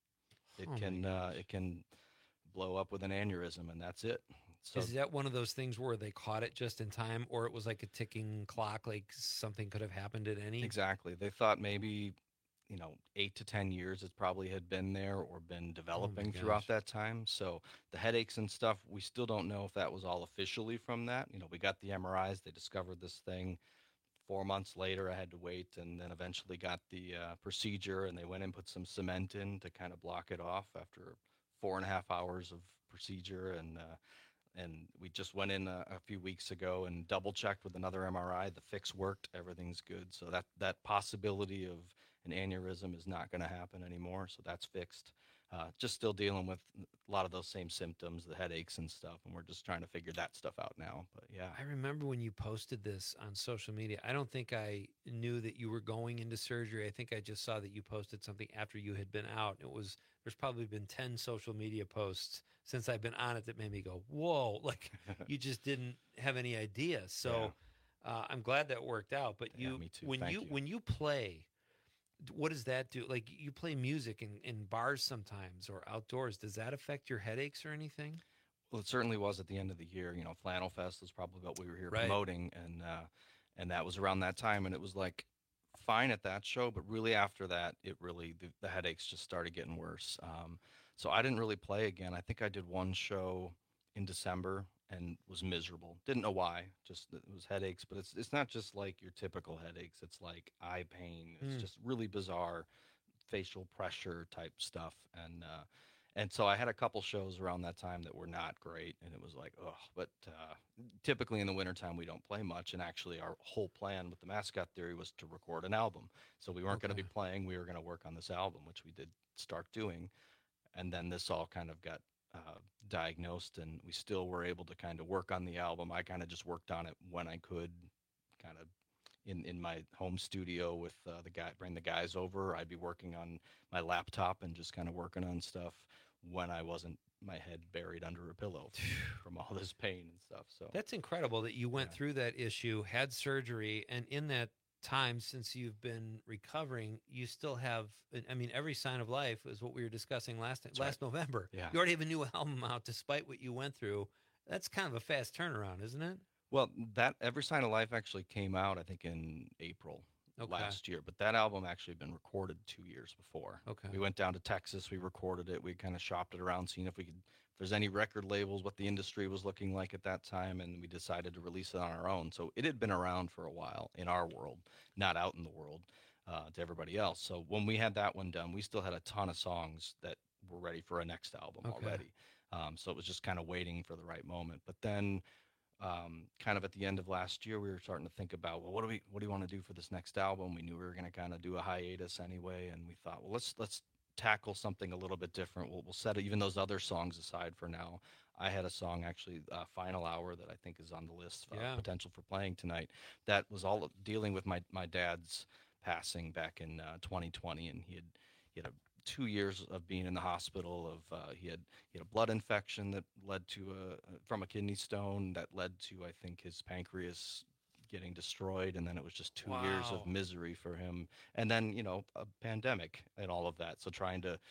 it Oh my can uh, it can blow up with an aneurysm, and that's it. So Is that one of those things where they caught it just in time, or it was like a ticking clock, like something could have happened at any? Exactly. They thought maybe, you know, eight to ten years it probably had been there or been developing throughout gosh. that time. So the headaches and stuff, we still don't know if that was all officially from that. You know, we got the M R Is, they discovered this thing. Four months later, I had to wait, and then eventually got the uh, procedure, and they went and put some cement in to kind of block it off after four and a half hours of procedure. And uh, and we just went in a, a few weeks ago and double checked with another M R I. The fix worked, everything's good. So that that possibility of an aneurysm is not going to happen anymore. So that's fixed. Uh, just still dealing with a lot of those same symptoms, the headaches and stuff, and we're just trying to figure that stuff out now. But yeah, I remember when you posted this on social media. I don't think I knew that you were going into surgery. I think I just saw that you posted something after you had been out. It was there's probably been ten social media posts since I've been on it that made me go, "Whoa!" Like you just didn't have any idea. So uh, I'm glad that worked out. But Yeah, you, me too. when Thank you, you. when you play, d- what does that do? Like you play music in, in bars sometimes or outdoors. Does that affect your headaches or anything? Well, it certainly was at the end of the year. You know, Flannel Fest was probably what we were here Right. promoting, and uh, and that was around that time, and it was like fine at that show, but really after that, it really the, the headaches just started getting worse. Um, so I didn't really play again. I think I did one show in December and was miserable. Didn't know why. Just it was headaches, but it's it's not just like your typical headaches. It's like eye pain. It's Mm. just really bizarre facial pressure type stuff, and uh, and so I had a couple shows around that time that were not great, and it was like, oh, but uh, typically in the wintertime we don't play much, and actually our whole plan with the Mascot Theory was to record an album. So we weren't going to be playing, we were going to work on this album, which we did start doing, and then this all kind of got uh, diagnosed, and we still were able to kind of work on the album. I kind of just worked on it when I could, kind of in, in my home studio with uh, the guy, bring the guys over. I'd be working on my laptop and just kind of working on stuff when I wasn't my head buried under a pillow from all this pain and stuff. So That's incredible that you went through that issue, had surgery, and in that time since you've been recovering, you still have, I mean, every sign of life is what we were discussing last That's last right. November. Yeah. You already have a new album out despite what you went through. That's kind of a fast turnaround, isn't it? Well, that Every Sign of Life actually came out, I think, in April Okay. last year. But that album actually had been recorded two years before. Okay. We went down to Texas. We recorded it. We kind of shopped it around, seeing if we could, if there's any record labels, what the industry was looking like at that time, and we decided to release it on our own. So it had been around for a while in our world, not out in the world uh, to everybody else. So when we had that one done, we still had a ton of songs that were ready for a next album Okay. already. Um, so it was just kind of waiting for the right moment. But then um, kind of at the end of last year, we were starting to think about, well, what do we, what do you want to do for this next album? We knew we were going to kind of do a hiatus anyway. And we thought, well, let's, let's tackle something a little bit different. We'll, we'll set even those other songs aside for now. I had a song actually, uh, Final Hour, that I think is on the list, uh, Yeah. potential for playing tonight. That was all dealing with my, my dad's passing back in uh, twenty twenty. And he had, he had a, two years of being in the hospital. Of uh, he had he had a blood infection that led to a from a kidney stone that led to, I think, his pancreas getting destroyed, and then it was just two years Wow. of misery for him. And then, you know, a pandemic and all of that. So trying to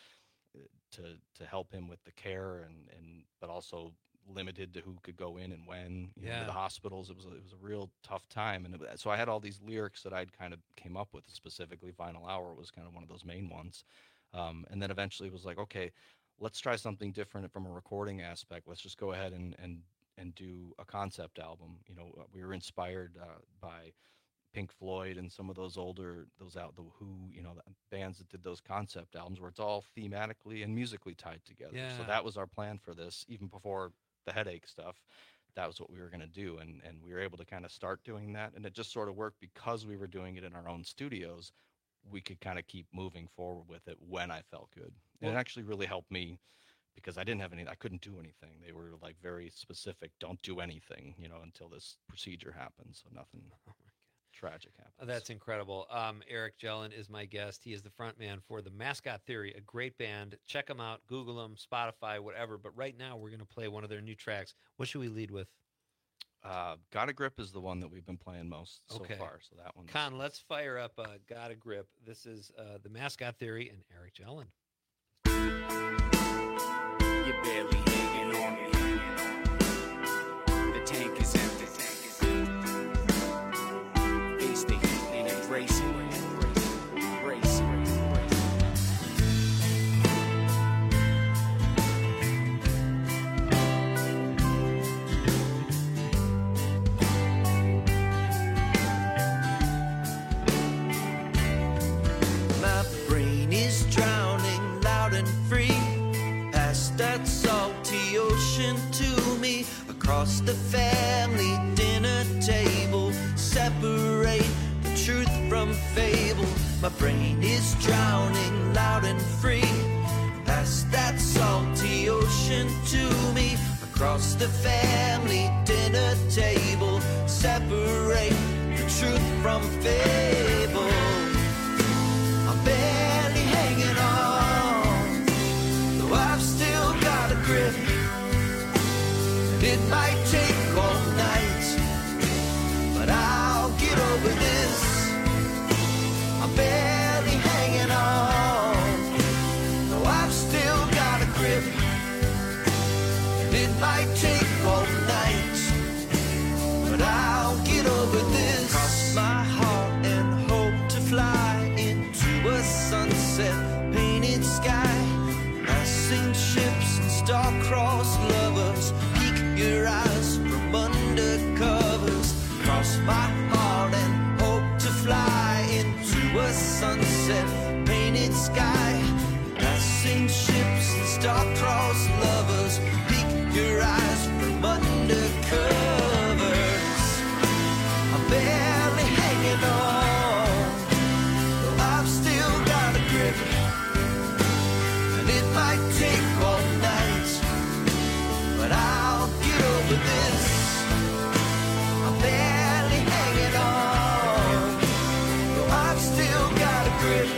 to to help him with the care, and and but also limited to who could go in and when. You know, Yeah. to the hospitals. It was a, it was a real tough time, and it, so I had all these lyrics that I'd kind of came up with. Specifically, Final Hour was kind of one of those main ones. Um, and then eventually it was like, okay, let's try something different from a recording aspect. Let's just go ahead and and and do a concept album. You know, we were inspired uh, by Pink Floyd and some of those older, those out, the Who, you know, the bands that did those concept albums where it's all thematically and musically tied together. Yeah. So that was our plan for this, even before the headache stuff. That was what we were going to do. And, and we were able to kind of start doing that. And it just sort of worked because we were doing it in our own studios. We could kind of keep moving forward with it when I felt good. And Well- it actually really helped me because I didn't have any, I couldn't do anything. They were like very specific, don't do anything, you know, until this procedure happens. So nothing tragic happens. Oh, that's incredible. Um, Eric Jelen is my guest. He is the front man for the Mascot Theory, a great band. Check them out, Google them, Spotify, whatever. But right now we're going to play one of their new tracks. What should we lead with? Uh, Got a Grip is the one that we've been playing most Okay. so far. So that one. Con, let's fire up uh, Got a Grip. This is uh, the Mascot Theory and Eric Jelen. You're barely hanging on me. The tank is empty. Face the heat and embrace it. Embrace it. My brain is drowning loud and free. Past that salty ocean to me. Across the family dinner table. Separate the truth from fable. My brain is drowning loud and free. Past that salty ocean to me. Across the family dinner table. Separate the truth from fable. I'm barely hanging on, though I've still got a grip. And it might take all night, but I'll get over this. I'm barely hanging on, though I've still got a grip. And it might take all night, but I'll get over this. Cross my heart and hope to fly into a sunset painted sky. Passing ships and star-crossed lovers. Peek your eyes from under covers. Cross my heart and hope to fly into a sunset painted sky. Passing ships and star-crossed lovers. Peek your eyes from under covers. I'm barely hanging on, though I've still got a grip. And it might take all night, but I'll get over this. I'm barely hanging on, though I've still got a grip.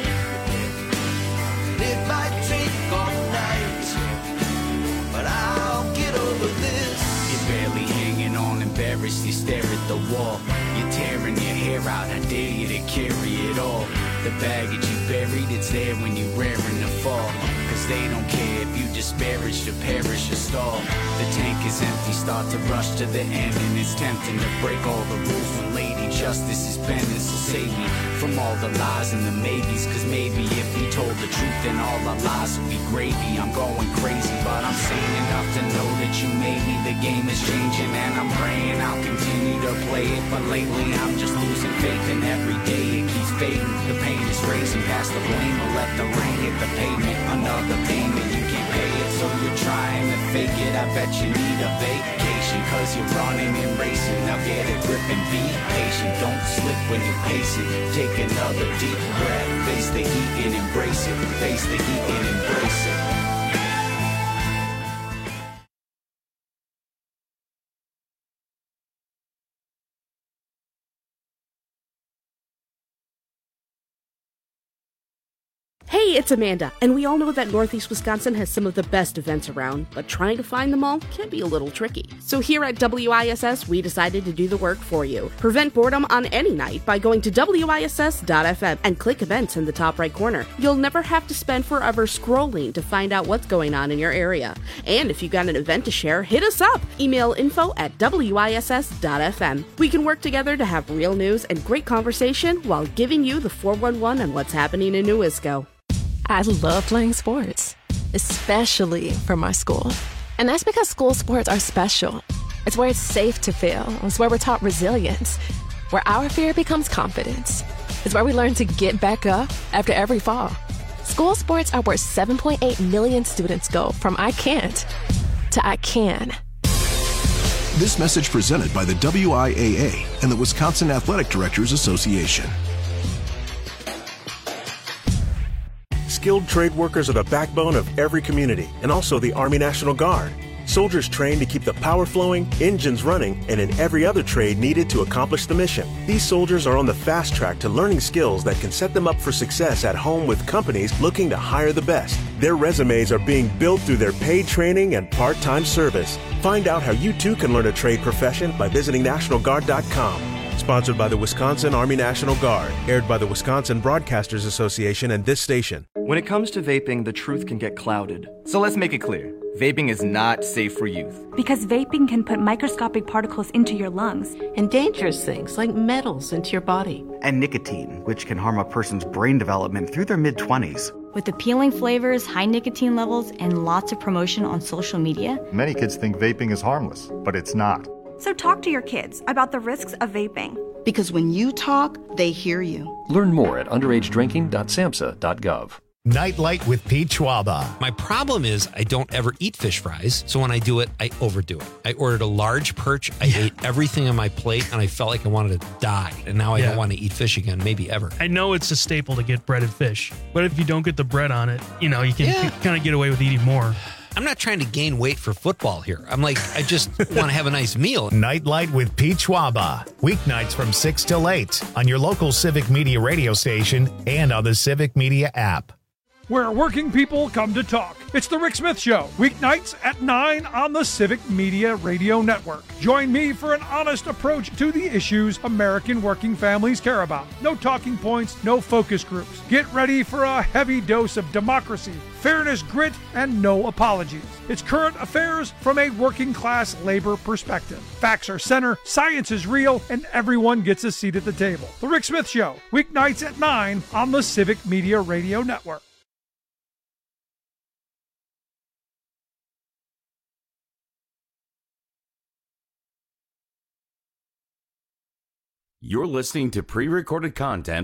And it might take all night, but I'll get over this. You're barely hanging on, embarrassed, you stare at the wall. You're tearing your hair out, I dare you to carry it all. The baggage you buried, it's there when you're raring to fall. Cause they don't care if you disparage to perish or stall. The tank is empty, start to rush to the end. And it's tempting to break all the rules when Lady Justice is bending. So save me from all the lies and the maybes. Cause maybe if we told the truth, then all our lies would be gravy. I'm going crazy, but I'm sane enough to know that you made me. The game is changing and I'm praying I'll continue to play it. But lately I'm just losing faith, and every day it keeps fading. The pain is raising past the blame, or let the rain hit the pavement. Another payment, you can't pay it, so you're trying to fake it. I bet you need a vacation, cause you're running and racing. Now get a grip and be patient. Don't slip when you're pacing. Take another deep breath. Face the heat and embrace it. Face the heat and embrace it. Hey, it's Amanda, and we all know that Northeast Wisconsin has some of the best events around, but trying to find them all can be a little tricky. So here at W I S S, we decided to do the work for you. Prevent boredom on any night by going to W I S S dot F M and click events in the top right corner. You'll never have to spend forever scrolling to find out what's going on in your area. And if you've got an event to share, hit us up. Email info at W I S S dot F M. We can work together to have real news and great conversation while giving you the four one one on what's happening in New Isco. I love playing sports, especially for my school. And that's because school sports are special. It's where it's safe to fail. It's where we're taught resilience, where our fear becomes confidence. It's where we learn to get back up after every fall. School sports are where seven point eight million students go from I can't to I can. This message presented by the W I A A and the Wisconsin Athletic Directors Association. Skilled trade workers are the backbone of every community and also the Army National Guard. Soldiers trained to keep the power flowing, engines running, and in every other trade needed to accomplish the mission. These soldiers are on the fast track to learning skills that can set them up for success at home with companies looking to hire the best. Their resumes are being built through their paid training and part-time service. Find out how you too can learn a trade profession by visiting National Guard dot com. Sponsored by the Wisconsin Army National Guard. Aired by the Wisconsin Broadcasters Association and this station. When it comes to vaping, the truth can get clouded. So let's make it clear. Vaping is not safe for youth. Because vaping can put microscopic particles into your lungs. And dangerous things like metals into your body. And nicotine, which can harm a person's brain development through their mid-twenties. With appealing flavors, high nicotine levels, and lots of promotion on social media, many kids think vaping is harmless, but it's not. So talk to your kids about the risks of vaping. Because when you talk, they hear you. Learn more at underage drinking dot samhsa dot gov. Nightlight with Pete Schwaba. My problem is I don't ever eat fish fries, so when I do it, I overdo it. I ordered a large perch, I yeah. ate everything on my plate, and I felt like I wanted to die. And now I yeah. don't want to eat fish again, maybe ever. I know it's a staple to get breaded fish, but if you don't get the bread on it, you know, you can yeah. kind of get away with eating more. I'm not trying to gain weight for football here. I'm like, I just want to have a nice meal. Nightlight with Pete Schwaba. Weeknights from six till eight on your local Civic Media radio station and on the Civic Media app. Where working people come to talk. It's the Rick Smith Show, weeknights at nine on the Civic Media Radio Network. Join me for an honest approach to the issues American working families care about. No talking points, no focus groups. Get ready for a heavy dose of democracy, fairness, grit, and no apologies. It's current affairs from a working class labor perspective. Facts are center, science is real, and everyone gets a seat at the table. The Rick Smith Show, weeknights at nine on the Civic Media Radio Network. You're listening to pre-recorded content.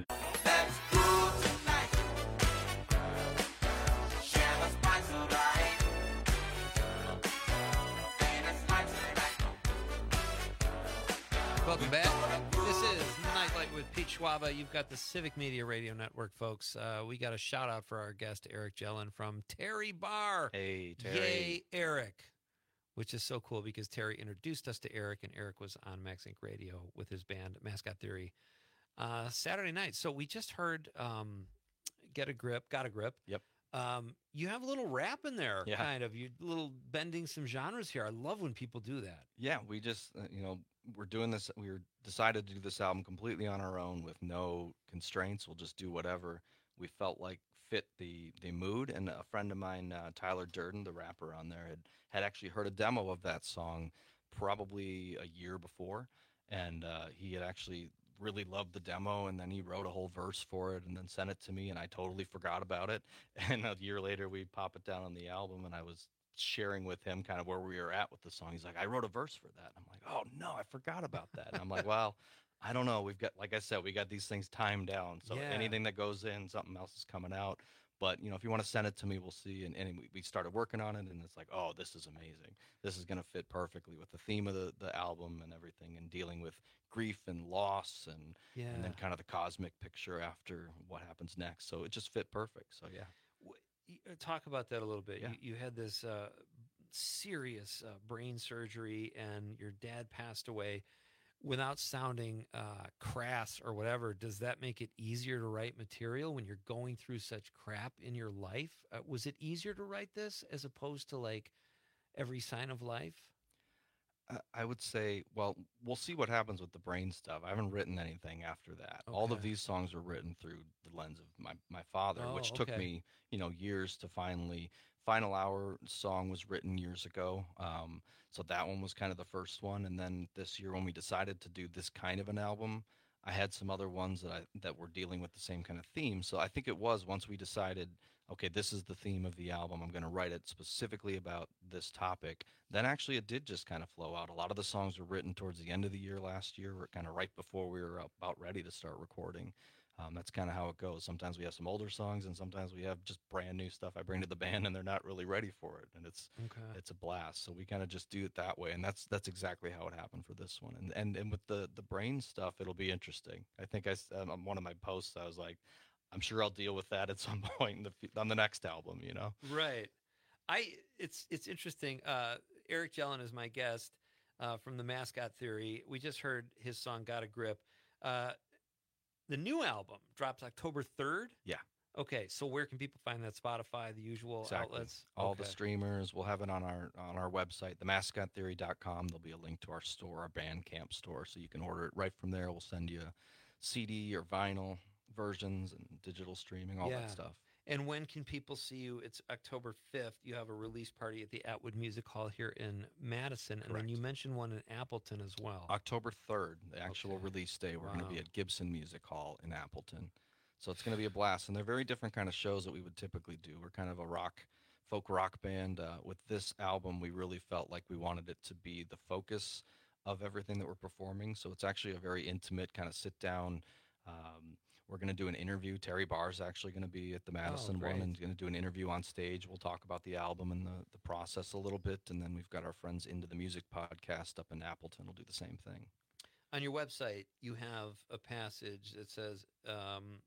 Welcome back. This is Nightlight with Pete Schwaba. You've got the Civic Media Radio Network, folks. Uh, we got a shout out for our guest, Eric Jellin from Terry Bar. Hey, Terry. Yay, Eric. Which is so cool because Terry introduced us to Eric, and Eric was on Max Inc Radio with his band Mascot Theory uh, Saturday night. So we just heard um, Get a Grip, Got a Grip. Yep. Um, you have a little rap in there, yeah. kind of. You're little bending some genres here. I love when people do that. Yeah, we just, uh, you know, we're doing this. We were decided to do this album completely on our own with no constraints. We'll just do whatever we felt like fit the the mood. And a friend of mine, uh, Tyler Durden, the rapper on there, had, had actually heard a demo of that song probably a year before. And uh, he had actually really loved the demo, and then he wrote a whole verse for it and then sent it to me, and I totally forgot about it. And a year later, we pop it down on the album, and I was sharing with him kind of where we were at with the song. He's like, I wrote a verse for that. I'm like, oh, no, I forgot about that. And I'm like, well, I don't know. We've got, like I said, we got these things timed down. So Yeah. anything that goes in, something else is coming out. But, you know, if you want to send it to me, we'll see. And, and we, we started working on it, and it's like, oh, this is amazing. This is going to fit perfectly with the theme of the, the album and everything, and dealing with grief and loss and, Yeah. and then kind of the cosmic picture after what happens next. So it just fit perfect. So, yeah. Y- uh, Talk about that a little bit. Yeah. You, you had this uh, serious uh, brain surgery, and your dad passed away. Without sounding uh, crass or whatever, does that make it easier to write material when you're going through such crap in your life? Uh, was it easier to write this as opposed to like Every Sign of Life? Uh, I would say, well, we'll see what happens with the brain stuff. I haven't written anything after that. All of Okay. these songs were written through the lens of my, my father, Oh, which took okay. me, you know, years to finally. Final Hour song was written years ago. Um, so that one was kind of the first one. And then this year when we decided to do this kind of an album, I had some other ones that I that were dealing with the same kind of theme. So I think it was once we decided, okay, this is the theme of the album, I'm going to write it specifically about this topic, then actually it did just kind of flow out. A lot of the songs were written towards the end of the year last year, or kind of right before we were about ready to start recording. Um, that's kind of how it goes. Sometimes we have some older songs, and sometimes we have just brand new stuff I bring to the band, and they're not really ready for it, and it's Okay. it's a blast. So we kind of just do it that way, and that's that's exactly how it happened for this one. And and and with the the brain stuff, it'll be interesting. I think I s- um, on one of my posts, I was like, I'm sure I'll deal with that at some point in the fu- on the next album. You know. Right. I it's it's interesting. Uh, Eric Jelen is my guest uh, from the Mascot Theory. We just heard his song "Got a Grip." Uh, the new album drops October third. Yeah. Okay, so where can people find that? Spotify, the usual Exactly. outlets. All Okay. the streamers. We'll have it on our on our website, the mascot theory dot com. There'll be a link to our store, our Bandcamp store, so you can order it right from there. We'll send you a C D or vinyl versions and digital streaming, all Yeah. that stuff. And when can people see you? It's October fifth. You have a release party at the Atwood Music Hall here in Madison. And then you mentioned one in Appleton as well. October third, the actual release day. We're going to Wow. be at Gibson Music Hall in Appleton. So it's going to be a blast. And they're very different kind of shows that we would typically do. We're kind of a rock, folk rock band. Uh, with this album, we really felt like we wanted it to be the focus of everything that we're performing. So it's actually a very intimate kind of sit down. Um, we're going to do an interview. Terry Barr's actually going to be at the Madison great. one and going to do an interview on stage. We'll talk about the album and the, the process a little bit. And then we've got our friends Into the Music podcast up in Appleton. We'll do the same thing. On your website, you have a passage that says, um,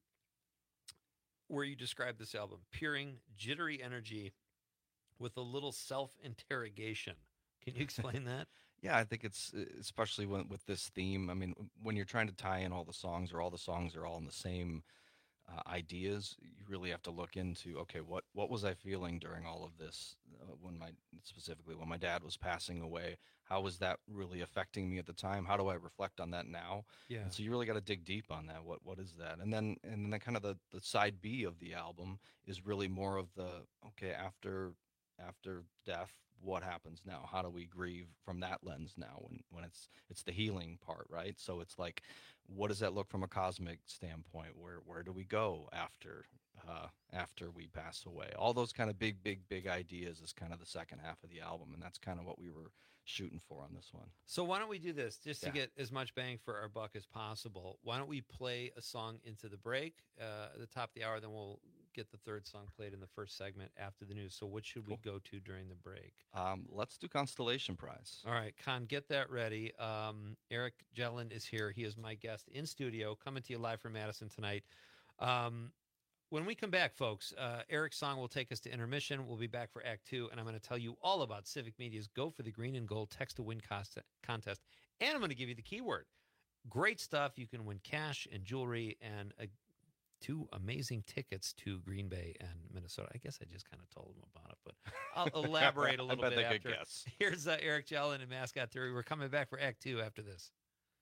where you describe this album, peering jittery energy with a little self-interrogation. Can you explain that? Yeah, I think it's uh, especially when, with this theme. I mean, when you're trying to tie in all the songs, or all the songs are all in the same uh, ideas, you really have to look into, okay, what what was I feeling during all of this? Uh, when my specifically when my dad was passing away, how was that really affecting me at the time? How do I reflect on that now? Yeah. And so you really got to dig deep on that. What what is that? And then and then kind of the the side B of the album is really more of the okay after after death, what happens now? How do we grieve from that lens now when, when it's it's the healing part, right? So it's like, what does that look from a cosmic standpoint? Where where do we go after uh, after we pass away? All those kind of big, big, big ideas is kind of the second half of the album, and that's kind of what we were shooting for on this one. So why don't we do this, just to Yeah. get as much bang for our buck as possible? Why don't we play a song into the break uh, at the top of the hour, then we'll get the third song played in the first segment after the news. So what should we go to during the break? Um, let's do Constellation Prize. All right, Con, get that ready. Um, Eric Jelen is here. He is my guest in studio, coming to you live from Madison tonight. Um, when we come back, folks, uh, Eric's song will take us to intermission. We'll be back for Act Two, and I'm going to tell you all about Civic Media's Go for the Green and Gold Text to Win cost- contest, and I'm going to give you the keyword. Great stuff. You can win cash and jewelry and a two amazing tickets to Green Bay and Minnesota. I guess I just kind of told them about it, but I'll elaborate a I little bet bit they could after. guess. Here's uh, Eric Jelen and Mascot Theory. We're coming back for Act Two after this.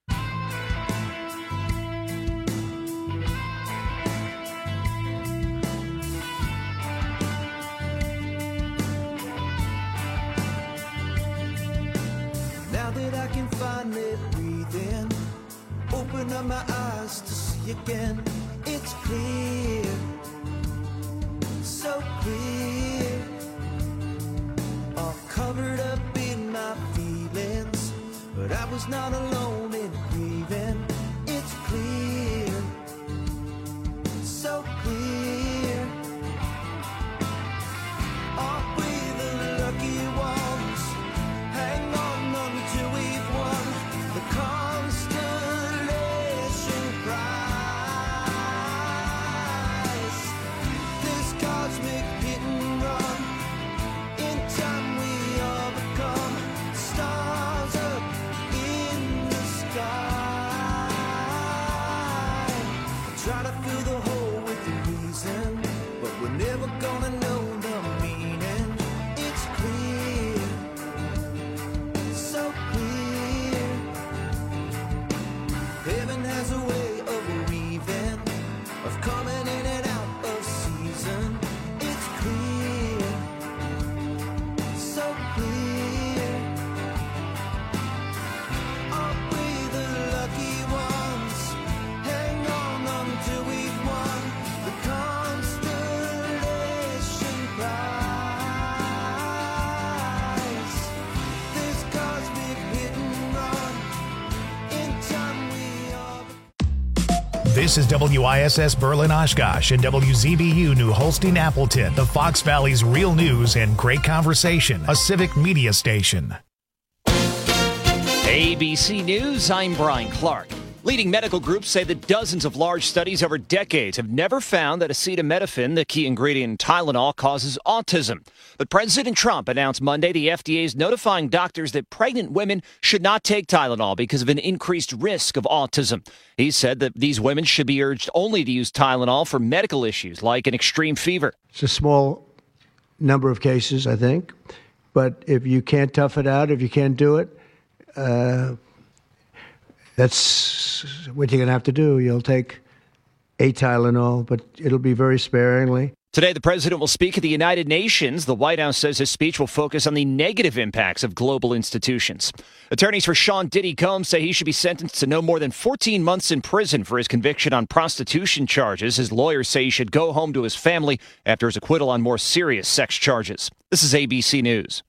Now that I can finally breathe in, open up my eyes to see again. It's clear, so clear. All covered up in my feelings, but I was not alone in grieving. It's clear, so clear. Aren't we the lucky ones? Hang on until we've won the Constellation Prize. This cosmic hit and run. In time we all become stars up in the sky. Try to fill the hole with the reason, but we're never gonna know the meaning. It's clear, so clear. Heaven has a way of weaving, of coming in and out of season. It's clear, so clear. Aren't we the lucky ones? This is W I S S Berlin Oshkosh and W Z B U New Holstein Appleton, the Fox Valley's real news and great conversation, a civic media station. A B C News, I'm Brian Clark. Leading medical groups say that dozens of large studies over decades have never found that acetaminophen, the key ingredient in Tylenol, causes autism. But President Trump announced Monday the F D A is notifying doctors that pregnant women should not take Tylenol because of an increased risk of autism. He said that these women should be urged only to use Tylenol for medical issues like an extreme fever. It's a small number of cases, I think. But if you can't tough it out, if you can't do it, uh, that's what you're going to have to do. You'll take a Tylenol, but it'll be very sparingly. Today, the president will speak at the United Nations. The White House says his speech will focus on the negative impacts of global institutions. Attorneys for Sean Diddy Combs say he should be sentenced to no more than fourteen months in prison for his conviction on prostitution charges. His lawyers say he should go home to his family after his acquittal on more serious sex charges. This is A B C News.